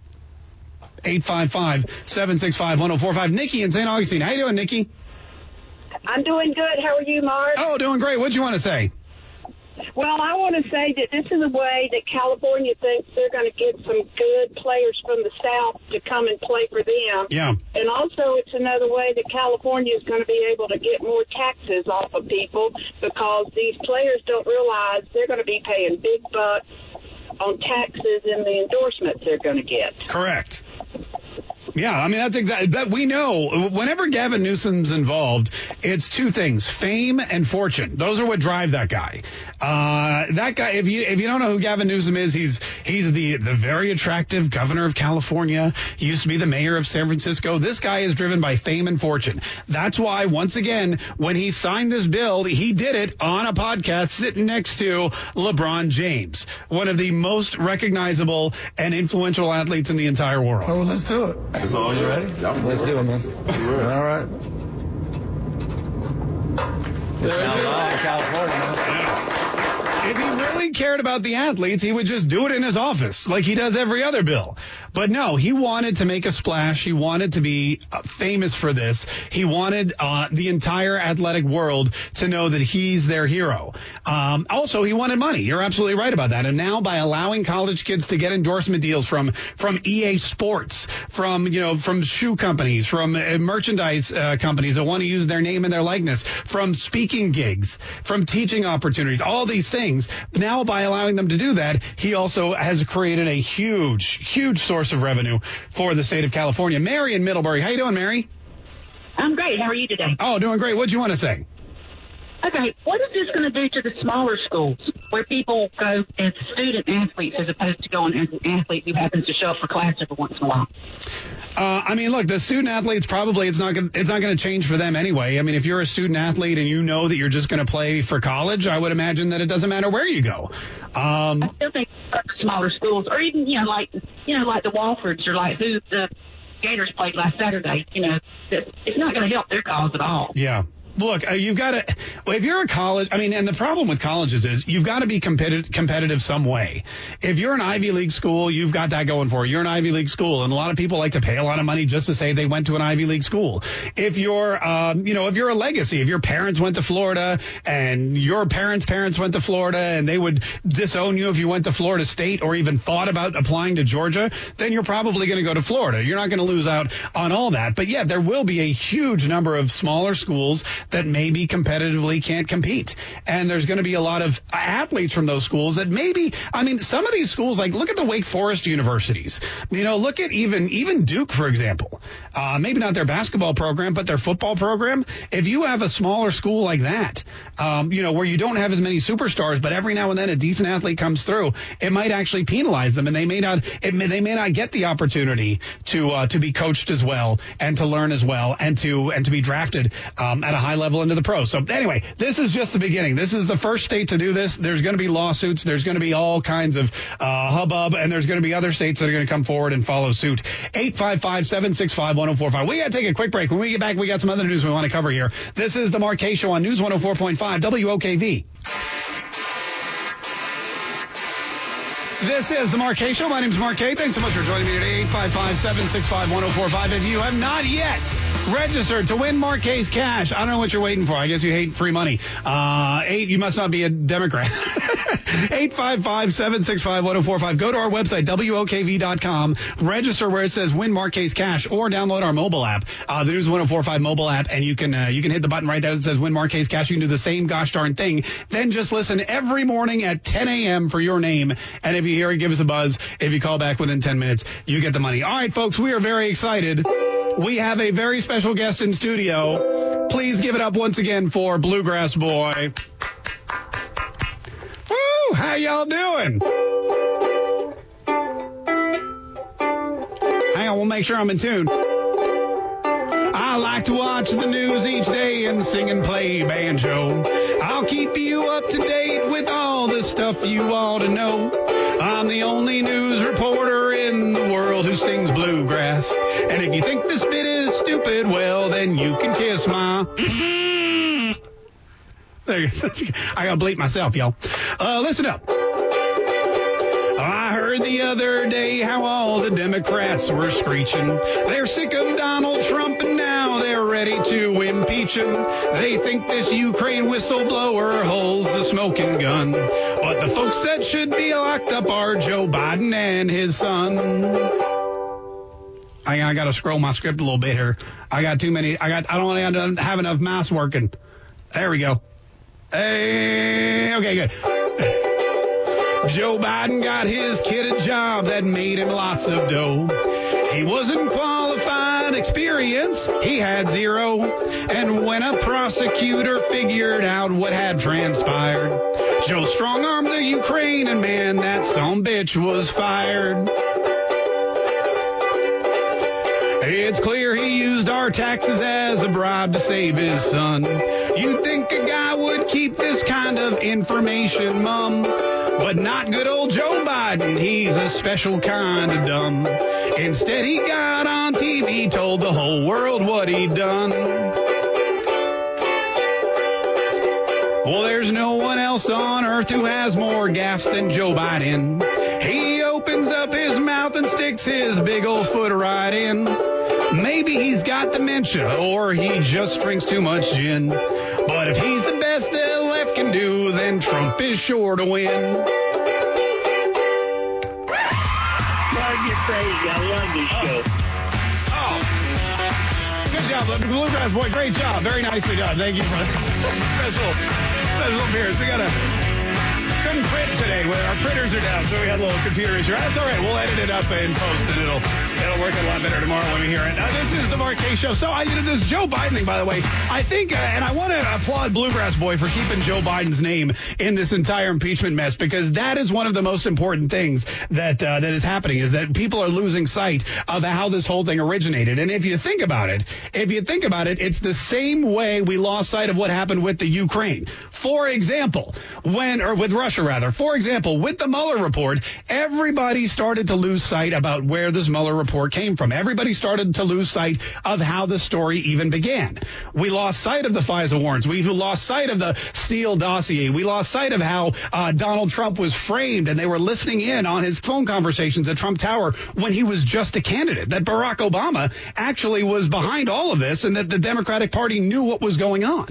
855-765-1045. Nikki in St. Augustine. How you doing, Nikki? I'm doing good. How are you, Mark? Oh, doing great. What do you want to say? Well, I want to say that this is a way that California thinks they're going to get some good players from the South to come and play for them. Yeah. And also it's another way that California is going to be able to get more taxes off of people because these players don't realize they're going to be paying big bucks on taxes and the endorsements they're going to get. Correct. Yeah, I mean, that's exactly that. We know whenever Gavin Newsom's involved, it's two things: fame and fortune. Those are what drive that guy. That guy, if you don't know who Gavin Newsom is, he's the very attractive governor of California. He used to be the mayor of San Francisco. This guy is driven by fame and fortune. That's why, once again, when he signed this bill, he did it on a podcast sitting next to LeBron James, one of the most recognizable and influential athletes in the entire world. Oh, well, let's do it. So you ready? Let's do it, man. All right. California, man. If he really cared about the athletes, he would just do it in his office like he does every other bill. But no, he wanted to make a splash. He wanted to be famous for this. He wanted the entire athletic world to know that he's their hero. Also, he wanted money. You're absolutely right about that. And now by allowing college kids to get endorsement deals from EA Sports, from shoe companies, from merchandise companies that want to use their name and their likeness, from speaking gigs, from teaching opportunities, all these things. Now, by allowing them to do that, he also has created a huge source of revenue for the state of California. Mary in Middlebury. How you doing, Mary? I'm great. How are you today? Oh, doing great. What do you want to say? Okay, what is this going to do to the smaller schools where people go as student athletes as opposed to going as an athlete who happens to show up for class every once in a while? I mean, look, the student athletes probably it's not going to change for them anyway. I mean, if you're a student athlete and you know that you're just going to play for college, I would imagine that it doesn't matter where you go. I still think smaller schools, or even like the Walfords or like who the Gators played last Saturday. It's not going to help their cause at all. Yeah. Look, you've got to, if you're a college, I mean, and the problem with colleges is you've got to be competitive some way. If you're an Ivy League school, you've got that going for you. You're an Ivy League school, and a lot of people like to pay a lot of money just to say they went to an Ivy League school. If you're, if you're a legacy, if your parents went to Florida and your parents' went to Florida and they would disown you if you went to Florida State or even thought about applying to Georgia, then you're probably going to go to Florida. You're not going to lose out on all that. But yeah, there will be a huge number of smaller schools that maybe competitively can't compete. And there's going to be a lot of athletes from those schools that maybe, I mean, some of these schools, like look at the Wake Forest universities. Look at even Duke, for example. Maybe not their basketball program, but their football program. If you have a smaller school like that, where you don't have as many superstars, but every now and then a decent athlete comes through, it might actually penalize them, and they may not get the opportunity to be coached as well and to learn as well and to be drafted at a high level into the pros. So anyway, this is just the beginning. This is the first state to do this. There's going to be lawsuits. There's going to be all kinds of hubbub, and there's going to be other states that are going to come forward and follow suit. 855-765-1045. We got to take a quick break. When we get back, we got some other news we want to cover here. This is the Mark Kaye Show on News 104.5 WOKV. This is the Mark Kaye Show. My name is Mark Kaye. Thanks so much for joining me today. 855-765-1045. If you have not yet registered to win Mark Kaye's cash, I don't know what you're waiting for. I guess you hate free money. You must not be a Democrat. 855-765-1045. Go to our website, WOKV.com. Register where it says win Mark Kaye's cash, or download our mobile app, the News 104.5 mobile app, and you can hit the button right there that says win Mark Kaye's cash. You can do the same gosh darn thing. Then just listen every morning at 10 a.m. for your name. And if you hear it, give us a buzz. If you call back within 10 minutes, you get the money. All right, folks, we are very excited. We have a very special guest in studio. Please give it up once again for Bluegrass Boy. Woo! How y'all doing? Hang on, we'll make sure I'm in tune. I like to watch the news each day and sing and play banjo. I'll keep you up to date with all the stuff you ought to know. I'm the only news reporter in the world who sings bluegrass. And if you think this bit is stupid, well, then you can kiss my... I gotta bleep myself, y'all. Listen up. I heard the other day how all the Democrats were screeching. They're sick of Donald Trump and now they're ready to impeach him. They think this Ukraine whistleblower holds a smoking gun. But the folks that should be locked up are Joe Biden and his son. I got to scroll my script a little bit here. I got too many. I don't have enough mouse working. There we go. Hey, okay, good. Joe Biden got his kid a job that made him lots of dough. He wasn't qualified experience, he had zero. And when a prosecutor figured out what had transpired, Joe strong-armed the Ukraine, and man, that sumbitch was fired. It's clear he used our taxes as a bribe to save his son. You'd think a guy would keep this kind of information mum. But not good old Joe Biden, he's a special kind of dumb. Instead, he got on TV, told the whole world what he'd done. Well, there's no one else on earth who has more gaffes than Joe Biden. He opens up his mouth and sticks his big old foot right in. Maybe he's got dementia or he just drinks too much gin. But if he's the best the left can do, then Trump is sure to win. Love you crazy. I love this show. Oh. Good job, Bluegrass Boy. Great job. Very nicely done. Thank you for the special appearance. We got couldn't print today. Our printers are down, so we had a little computer issue. That's all right. We'll edit it up in post, and it'll work a lot better tomorrow when we hear it. This is the Mark Kaye Show. So this Joe Biden thing, by the way, I think, and I want to applaud Bluegrass Boy for keeping Joe Biden's name in this entire impeachment mess, because that is one of the most important things that is happening, is that people are losing sight of how this whole thing originated. And if you think about it, it's the same way we lost sight of what happened with the Ukraine. For example, with Russia, for example, with the Mueller report, everybody started to lose sight about where this Mueller report came from. Everybody started to lose sight of how the story even began. We lost sight of the FISA warrants. We lost sight of the Steele dossier. We lost sight of how Donald Trump was framed, and they were listening in on his phone conversations at Trump Tower when he was just a candidate, that Barack Obama actually was behind all of this, and that the Democratic Party knew what was going on.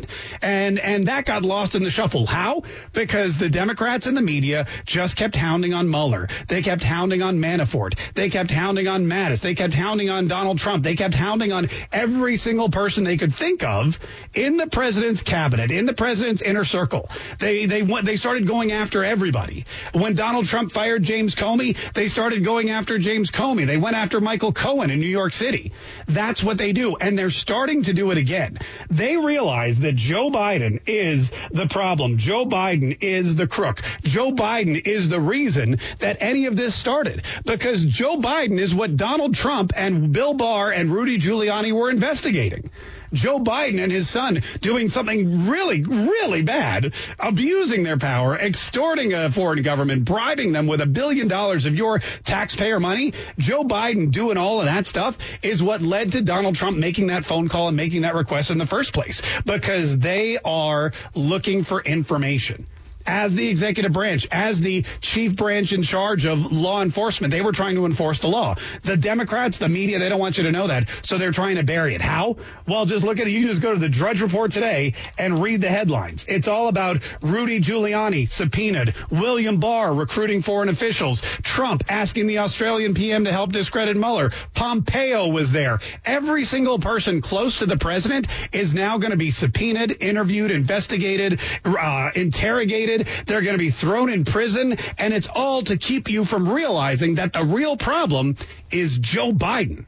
And that got lost in the shuffle. How? Because the Democrats and the media just kept hounding on Mueller. They kept hounding on Manafort. They kept hounding on Mattis. They kept hounding on Donald Trump. They kept hounding on every single person they could think of in the president's cabinet, in the president's inner circle. They started going after everybody. When Donald Trump fired James Comey, they started going after James Comey. They went after Michael Cohen in New York City. That's what they do, and they're starting to do it again. They realize that Joe Biden is the problem. Joe Biden is the crook. Joe Biden is the reason that any of this started, because Joe Biden is what Donald Trump and Bill Barr and Rudy Giuliani were investigating. Joe Biden and his son doing something really, really bad, abusing their power, extorting a foreign government, bribing them with $1 billion of your taxpayer money. Joe Biden doing all of that stuff is what led to Donald Trump making that phone call and making that request in the first place, because they are looking for information. As the executive branch, as the chief branch in charge of law enforcement, they were trying to enforce the law. The Democrats, the media, they don't want you to know that, so they're trying to bury it. How? Well, just look at it. You can just go to the Drudge Report today and read the headlines. It's all about Rudy Giuliani subpoenaed, William Barr recruiting foreign officials, Trump asking the Australian PM to help discredit Mueller, Pompeo was there. Every single person close to the president is now going to be subpoenaed, interviewed, investigated, interrogated. They're going to be thrown in prison, and it's all to keep you from realizing that the real problem is Joe Biden.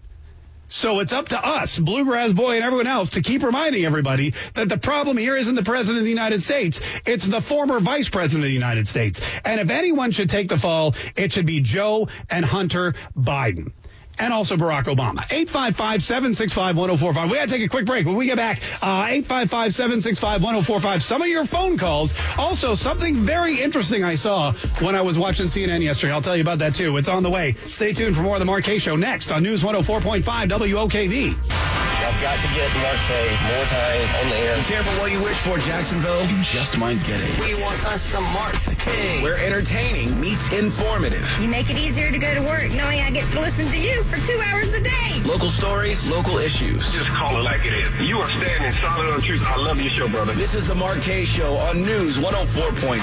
So it's up to us, Bluegrass Boy and everyone else, to keep reminding everybody that the problem here isn't the president of the United States. It's the former vice president of the United States. And if anyone should take the fall, it should be Joe and Hunter Biden. and also Barack Obama. 855-765-1045. We got to take a quick break. When we get back, 855-765-1045. Some of your phone calls. Also, something very interesting I saw when I was watching CNN yesterday. I'll tell you about that, too. It's on the way. Stay tuned for more of the Mark Kaye Show next on News 104.5 WOKV. I've got to get Mark Kaye more time on the air. Be careful what you wish for, Jacksonville. You just might get it. We want us some Mark Kaye. Where entertaining meets informative. You make it easier to go to work knowing I get to listen to you for 2 hours a day. Local stories, local issues. Just call it like it is. You are standing solid on truth. I love your show, brother. This is the Mark Kaye Show on News 104.5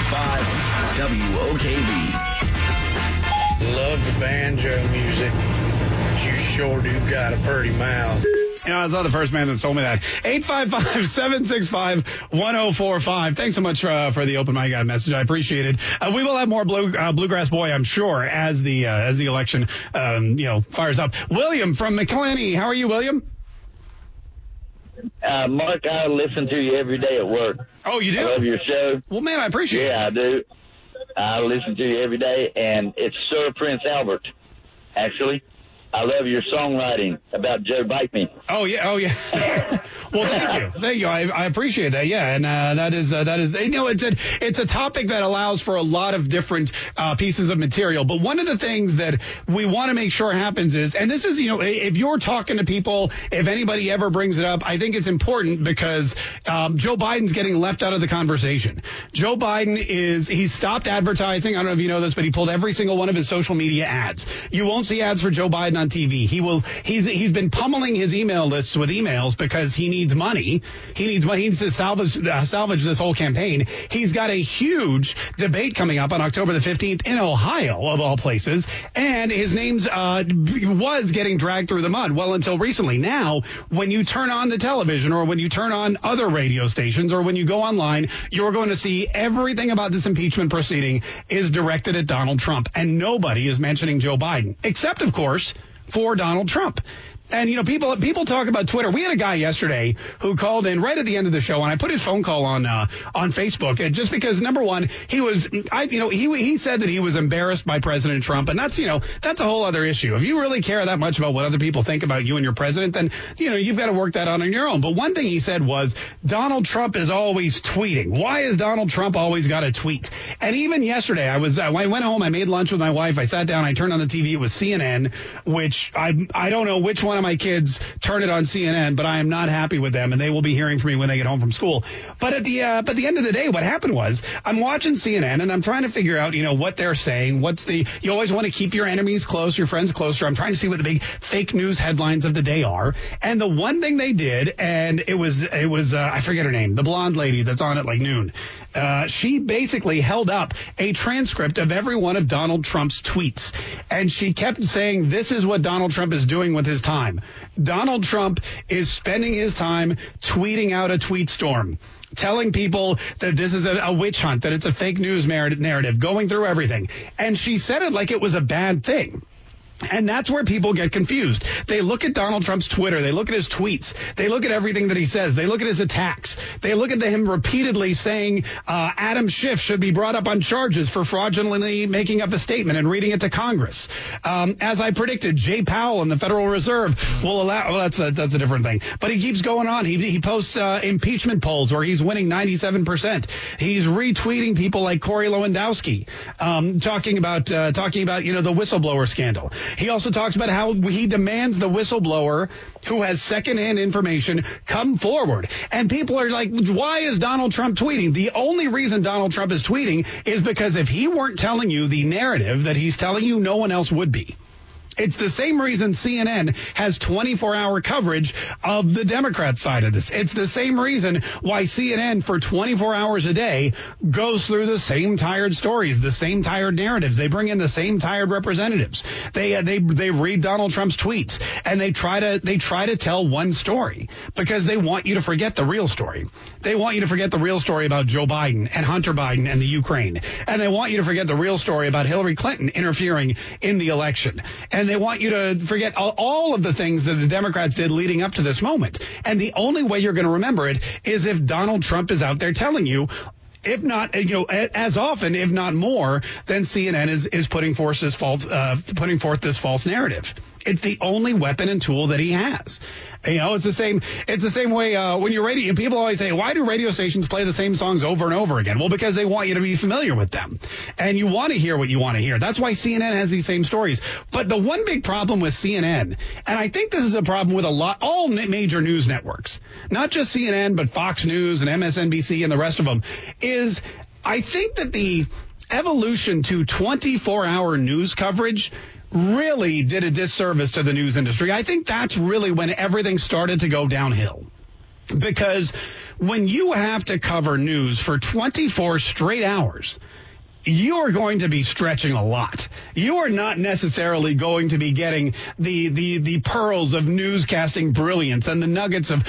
WOKV. Love the banjo music. You sure do got a pretty mouth. Yeah, that's not the first man that's told me that. 855-765-1045. Thanks so much for the open mic message. I appreciate it. We will have more Bluegrass Boy, I'm sure, as the election fires up. William from McClenny. How are you, William? Mark, I listen to you every day at work. Oh, you do? I love your show. Well, man, I appreciate it. Yeah, I do. I listen to you every day, and it's Sir Prince Albert, actually. I love your songwriting about Joe Bite Me. Oh yeah. Well, thank you. I appreciate that. Yeah, and that is it's a topic that allows for a lot of different pieces of material. But one of the things that we want to make sure happens is, and this is if you're talking to people, if anybody ever brings it up, I think it's important because Joe Biden's getting left out of the conversation. Joe Biden he's stopped advertising. I don't know if you know this, but he pulled every single one of his social media ads. You won't see ads for Joe Biden on TV. He's been pummeling his email lists with emails because he needs money. He needs to salvage this whole campaign. He's got a huge debate coming up on October the 15th in Ohio, of all places, and his name's was getting dragged through the mud. Well, until recently. Now, when you turn on the television or when you turn on other radio stations or when you go online, you're going to see everything about this impeachment proceeding is directed at Donald Trump, and nobody is mentioning Joe Biden, except, of course, for Donald Trump. And, people talk about Twitter. We had a guy yesterday who called in right at the end of the show, and I put his phone call on Facebook, and just because, number one, he said that he was embarrassed by President Trump, and that's a whole other issue. If you really care that much about what other people think about you and your president, then, you've got to work that out on your own. But one thing he said was, Donald Trump is always tweeting. Why has Donald Trump always got to tweet? And even yesterday, I went home, I made lunch with my wife, I sat down, I turned on the TV, it was CNN, which I don't know which one of my kids turn it on CNN, but I am not happy with them, and they will be hearing from me when they get home from school. But at the end of the day, what happened was I'm watching CNN and I'm trying to figure out, what they're saying. You always want to keep your enemies close, your friends closer. I'm trying to see what the big fake news headlines of the day are. And the one thing they did, and it was I forget her name, the blonde lady that's on at like noon. She basically held up a transcript of every one of Donald Trump's tweets. And she kept saying, this is what Donald Trump is doing with his time. Donald Trump is spending his time tweeting out a tweet storm, telling people that this is a witch hunt, that it's a fake news narrative, going through everything. And she said it like it was a bad thing. And that's where people get confused. They look at Donald Trump's Twitter. They look at his tweets. They look at everything that he says. They look at his attacks. They look at him repeatedly saying Adam Schiff should be brought up on charges for fraudulently making up a statement and reading it to Congress. As I predicted, Jay Powell in the Federal Reserve will allow. Well, that's a different thing. But he keeps going on. He posts impeachment polls where he's winning 97%. He's retweeting people like Corey Lewandowski, talking about the whistleblower scandal. He also talks about how he demands the whistleblower who has secondhand information come forward. And people are like, why is Donald Trump tweeting? The only reason Donald Trump is tweeting is because if he weren't telling you the narrative that he's telling you, no one else would be. It's the same reason CNN has 24-hour coverage of the Democrat side of this. It's the same reason why CNN for 24 hours a day goes through the same tired stories, the same tired narratives. They bring in the same tired representatives. They read Donald Trump's tweets and they try to tell one story because they want you to forget the real story. They want you to forget the real story about Joe Biden and Hunter Biden and the Ukraine. And they want you to forget the real story about Hillary Clinton interfering in the election. And they want you to forget all of the things that the Democrats did leading up to this moment. And the only way you're going to remember it is if Donald Trump is out there telling you, if not, as often, if not more, than CNN is putting forth this false narrative. It's the only weapon and tool that he has. You know, it's the same way when you're radio. People always say, why do radio stations play the same songs over and over again? Well, because they want you to be familiar with them. And you want to hear what you want to hear. That's why CNN has these same stories. But the one big problem with CNN, and I think this is a problem with all major news networks, not just CNN, but Fox News and MSNBC and the rest of them, is I think that the evolution to 24-hour news coverage really did a disservice to the news industry. I think that's really when everything started to go downhill. Because when you have to cover news for 24 straight hours, you are going to be stretching a lot. You are not necessarily going to be getting the pearls of newscasting brilliance and the nuggets of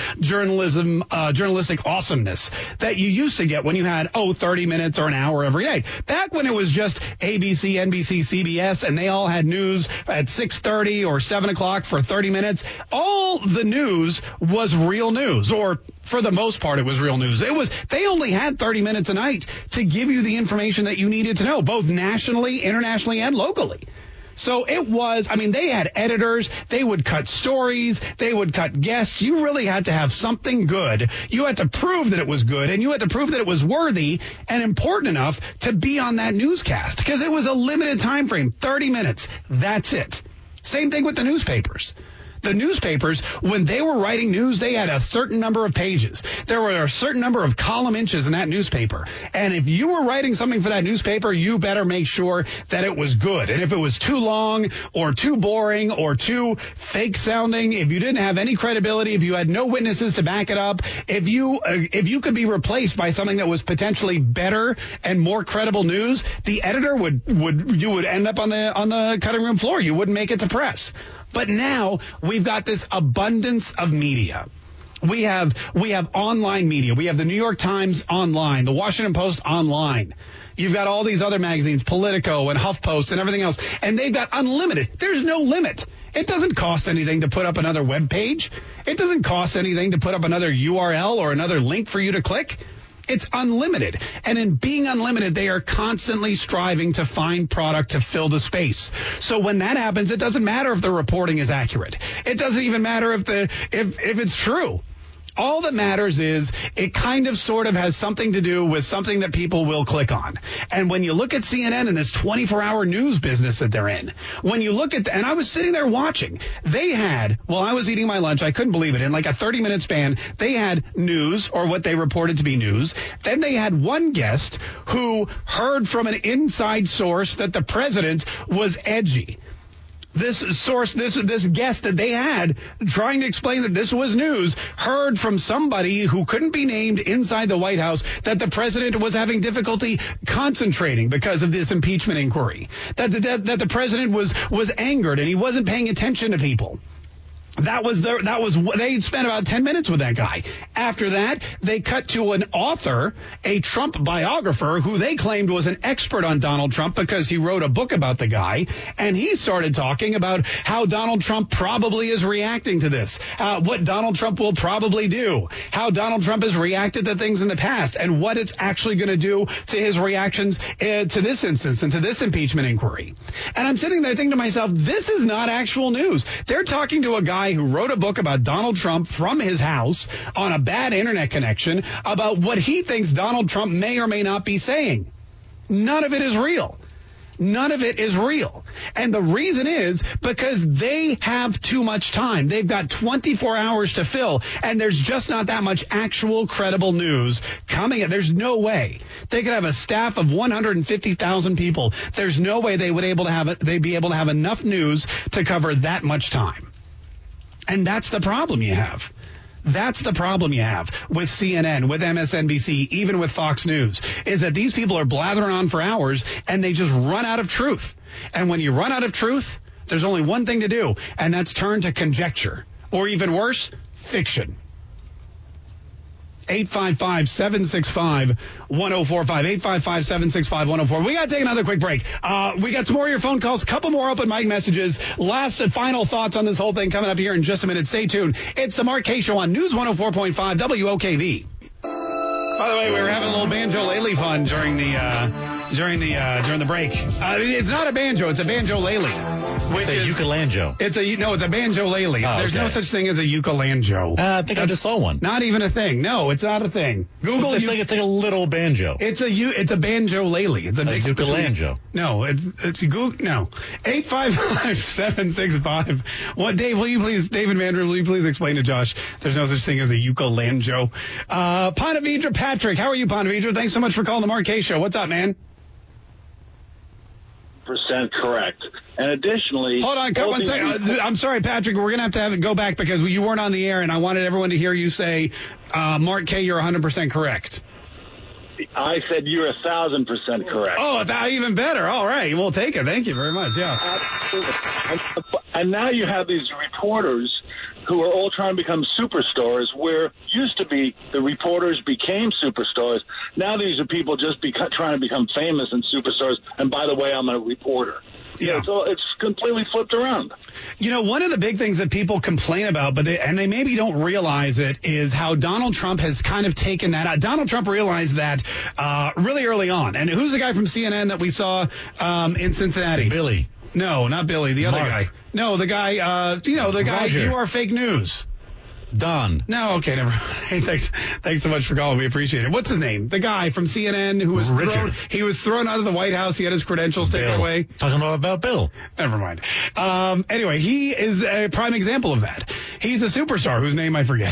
journalistic awesomeness that you used to get when you had 30 minutes or an hour every day. Back when it was just ABC, NBC, CBS, and they all had news at 6:30 or 7 o'clock for 30 minutes, all the news was real news, or for the most part, it was real news. They only had 30 minutes a night to give you the information that you needed to know, both nationally, internationally, and locally. So they had editors, they would cut stories, they would cut guests. You really had to have something good. You had to prove that it was good, and you had to prove that it was worthy and important enough to be on that newscast, because it was a limited time frame, 30 minutes. That's it. Same thing with the newspapers. The newspapers, when they were writing news, they had a certain number of pages. There were a certain number of column inches in that newspaper. And if you were writing something for that newspaper, you better make sure that it was good. And if it was too long or too boring or too fake sounding, if you didn't have any credibility, if you had no witnesses to back it up, if you could be replaced by something that was potentially better and more credible news, the editor you would end up on the cutting room floor. You wouldn't make it to press. But now we've got this abundance of media. We have online media. We have the New York Times online, the Washington Post online. You've got all these other magazines, Politico and HuffPost and everything else, and they've got unlimited. There's no limit. It doesn't cost anything to put up another web page. It doesn't cost anything to put up another URL or another link for you to click. It's unlimited. And in being unlimited, they are constantly striving to find product to fill the space. So when that happens, it doesn't matter if the reporting is accurate. It doesn't even matter if it's true. All that matters is it kind of sort of has something to do with something that people will click on. And when you look at CNN and this 24-hour news business that they're in, when you look at, and I was sitting there watching, they had, while I was eating my lunch, I couldn't believe it, in like a 30-minute span, they had news, or what they reported to be news. Then they had one guest who heard from an inside source that the president was edgy. This guest that they had trying to explain that this was news heard from somebody who couldn't be named inside the White House that the president was having difficulty concentrating because of this impeachment inquiry, that the president was angered and he wasn't paying attention to people. They spent about 10 minutes with that guy. After that, they cut to an author, a Trump biographer, who they claimed was an expert on Donald Trump because he wrote a book about the guy. And he started talking about how Donald Trump probably is reacting to this, what Donald Trump will probably do, how Donald Trump has reacted to things in the past, and what it's actually going to do to his reactions to this instance and to this impeachment inquiry. And I'm sitting there thinking to myself, this is not actual news. They're talking to a guy who wrote a book about Donald Trump from his house on a bad internet connection about what he thinks Donald Trump may or may not be saying. None of it is real. None of it is real. And the reason is because they have too much time. They've got 24 hours to fill, and there's just not that much actual credible news coming in. There's no way. They could have a staff of 150,000 people. There's no way they'd be able to have enough news to cover that much time. And that's the problem you have. That's the problem you have with CNN, with MSNBC, even with Fox News, is that these people are blathering on for hours and they just run out of truth. And when you run out of truth, there's only one thing to do, and that's turn to conjecture, or even worse, fiction. 855-765-1045. 855-765-1045. We got to take another quick break. We got some more of your phone calls, a couple more open mic messages. Last and final thoughts on this whole thing coming up here in just a minute. Stay tuned. It's the Mark Kaye Show on News 104.5 WOKV. By the way, we were having a little banjo-lele fun during the break. It's not a banjo, it's a banjo-lele. It's a ukulele. It's a banjo-lele. There's no such thing as a ukulele. I think I just saw one. Not even a thing. No, it's not a thing. Google it's like a little banjo. It's a banjo-lele. It's a mix ukulele. No, it's Google. No, 855-765. What, Dave? David Mandrin, will you please explain to Josh? There's no such thing as a ukulele. Ponte Vedra Patrick, how are you, Ponte Vedra? Thanks so much for calling the Mark Kaye Show. What's up, man? % correct. And additionally, hold on, cut 1 second. I'm sorry, Patrick. We're going to have it go back because you weren't on the air, and I wanted everyone to hear you say, Mark Kaye, you're 100% correct. I said you're 1,000% correct. Oh, even better. All right, we'll take it. Thank you very much. Yeah. Absolutely. And now you have these reporters who are all trying to become superstars, where used to be the reporters became superstars. Now these are people just trying to become famous and superstars. And by the way, I'm a reporter. Yeah. So it's completely flipped around. One of the big things that people complain about, and they maybe don't realize it, is how Donald Trump has kind of taken that out. Donald Trump realized that really early on. And who's the guy from CNN that we saw in Cincinnati? Billy. No, not Billy. The other guy. No, the guy, the guy, Roger. You Are Fake News. Don. No, okay, never mind. Hey, thanks so much for calling. We appreciate it. What's his name? The guy from CNN who was thrown out of the White House. He had his credentials taken away. Talking about Bill. Never mind. Anyway, he is a prime example of that. He's a superstar whose name I forget.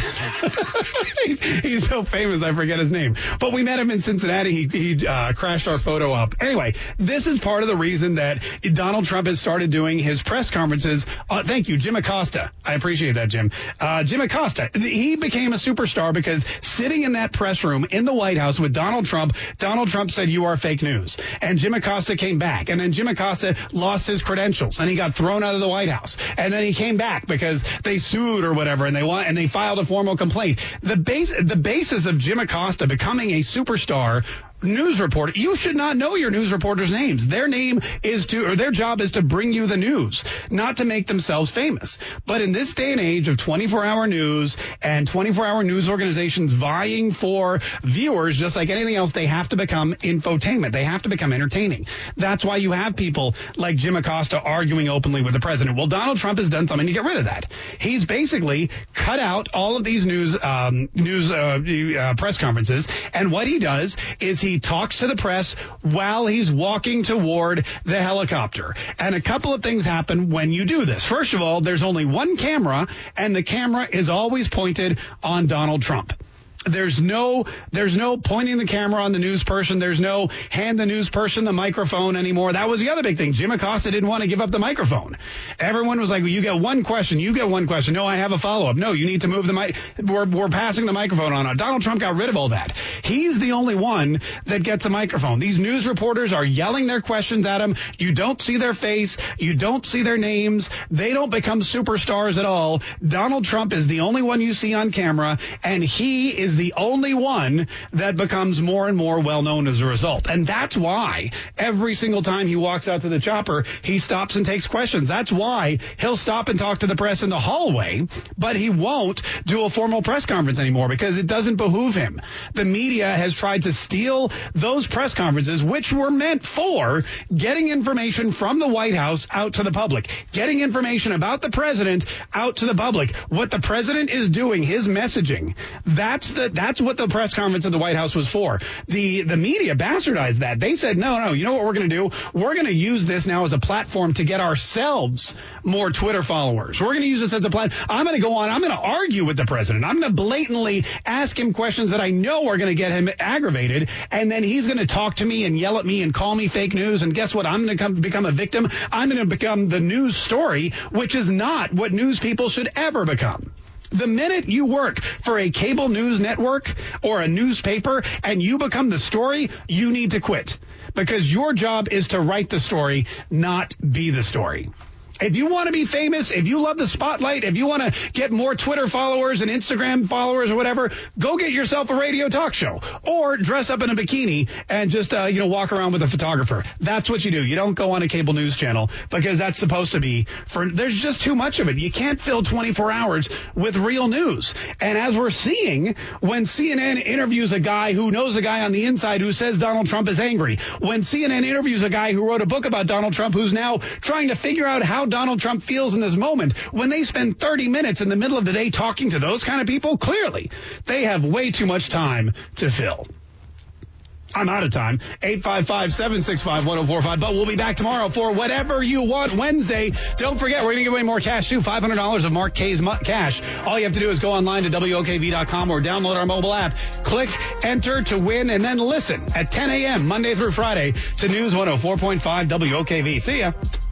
he's so famous I forget his name. But we met him in Cincinnati. He crashed our photo up. Anyway, this is part of the reason that Donald Trump has started doing his press conferences. Thank you, Jim Acosta. I appreciate that, Jim. Jim Acosta. He became a superstar because sitting in that press room in the White House with Donald Trump said, "You are fake news." And Jim Acosta came back. And then Jim Acosta lost his credentials and he got thrown out of the White House. And then he came back because they sued or whatever and they filed a formal complaint. The basis of Jim Acosta becoming a superstar news reporter, you should not know your news reporters' names. Their job is to bring you the news, not to make themselves famous. But in this day and age of 24-hour news and 24-hour news organizations vying for viewers, just like anything else, they have to become infotainment. They have to become entertaining. That's why you have people like Jim Acosta arguing openly with the president. Well, Donald Trump has done something to get rid of that. He's basically cut out all of these news press conferences, and what he does is he talks to the press while he's walking toward the helicopter. And a couple of things happen when you do this. First of all, there's only one camera, and the camera is always pointed on Donald Trump. There's no pointing the camera on the news person. There's no hand the news person the microphone anymore. That was the other big thing. Jim Acosta didn't want to give up the microphone. Everyone was like, well, you get one question. You get one question. No, I have a follow-up. No, you need to move the mic. We're passing the microphone on. Donald Trump got rid of all that. He's the only one that gets a microphone. These news reporters are yelling their questions at him. You don't see their face. You don't see their names. They don't become superstars at all. Donald Trump is the only one you see on camera, and he is the only one that becomes more and more well-known as a result. And that's why every single time he walks out to the chopper, he stops and takes questions. That's why he'll stop and talk to the press in the hallway, but he won't do a formal press conference anymore because it doesn't behoove him. The media has tried to steal those press conferences, which were meant for getting information from the White House out to the public, getting information about the president out to the public. What the president is doing, his messaging, that's what the press conference at the White House was for. The media bastardized that. They said, no, you know what we're going to do? We're going to use this now as a platform to get ourselves more Twitter followers. We're going to use this as a platform. I'm going to go on. I'm going to argue with the president. I'm going to blatantly ask him questions that I know are going to get him aggravated. And then he's going to talk to me and yell at me and call me fake news. And guess what? I'm going to become a victim. I'm going to become the news story, which is not what news people should ever become. The minute you work for a cable news network or a newspaper and you become the story, you need to quit because your job is to write the story, not be the story. If you want to be famous, if you love the spotlight, if you want to get more Twitter followers and Instagram followers or whatever, go get yourself a radio talk show or dress up in a bikini and just, walk around with a photographer. That's what you do. You don't go on a cable news channel because that's supposed to be there's just too much of it. You can't fill 24 hours with real news. And as we're seeing, when CNN interviews a guy who knows a guy on the inside who says Donald Trump is angry, when CNN interviews a guy who wrote a book about Donald Trump who's now trying to figure out how how Donald Trump feels in this moment. When they spend 30 minutes in the middle of the day talking to those kind of people, clearly they have way too much time to fill. I'm out of time. 855-765-1045. But we'll be back tomorrow for Whatever You Want Wednesday. Don't forget, we're going to give away more cash, too. $500 of Mark K's cash. All you have to do is go online to WOKV.com or download our mobile app. Click, enter to win, and then listen at 10 a.m. Monday through Friday to News 104.5 WOKV. See ya.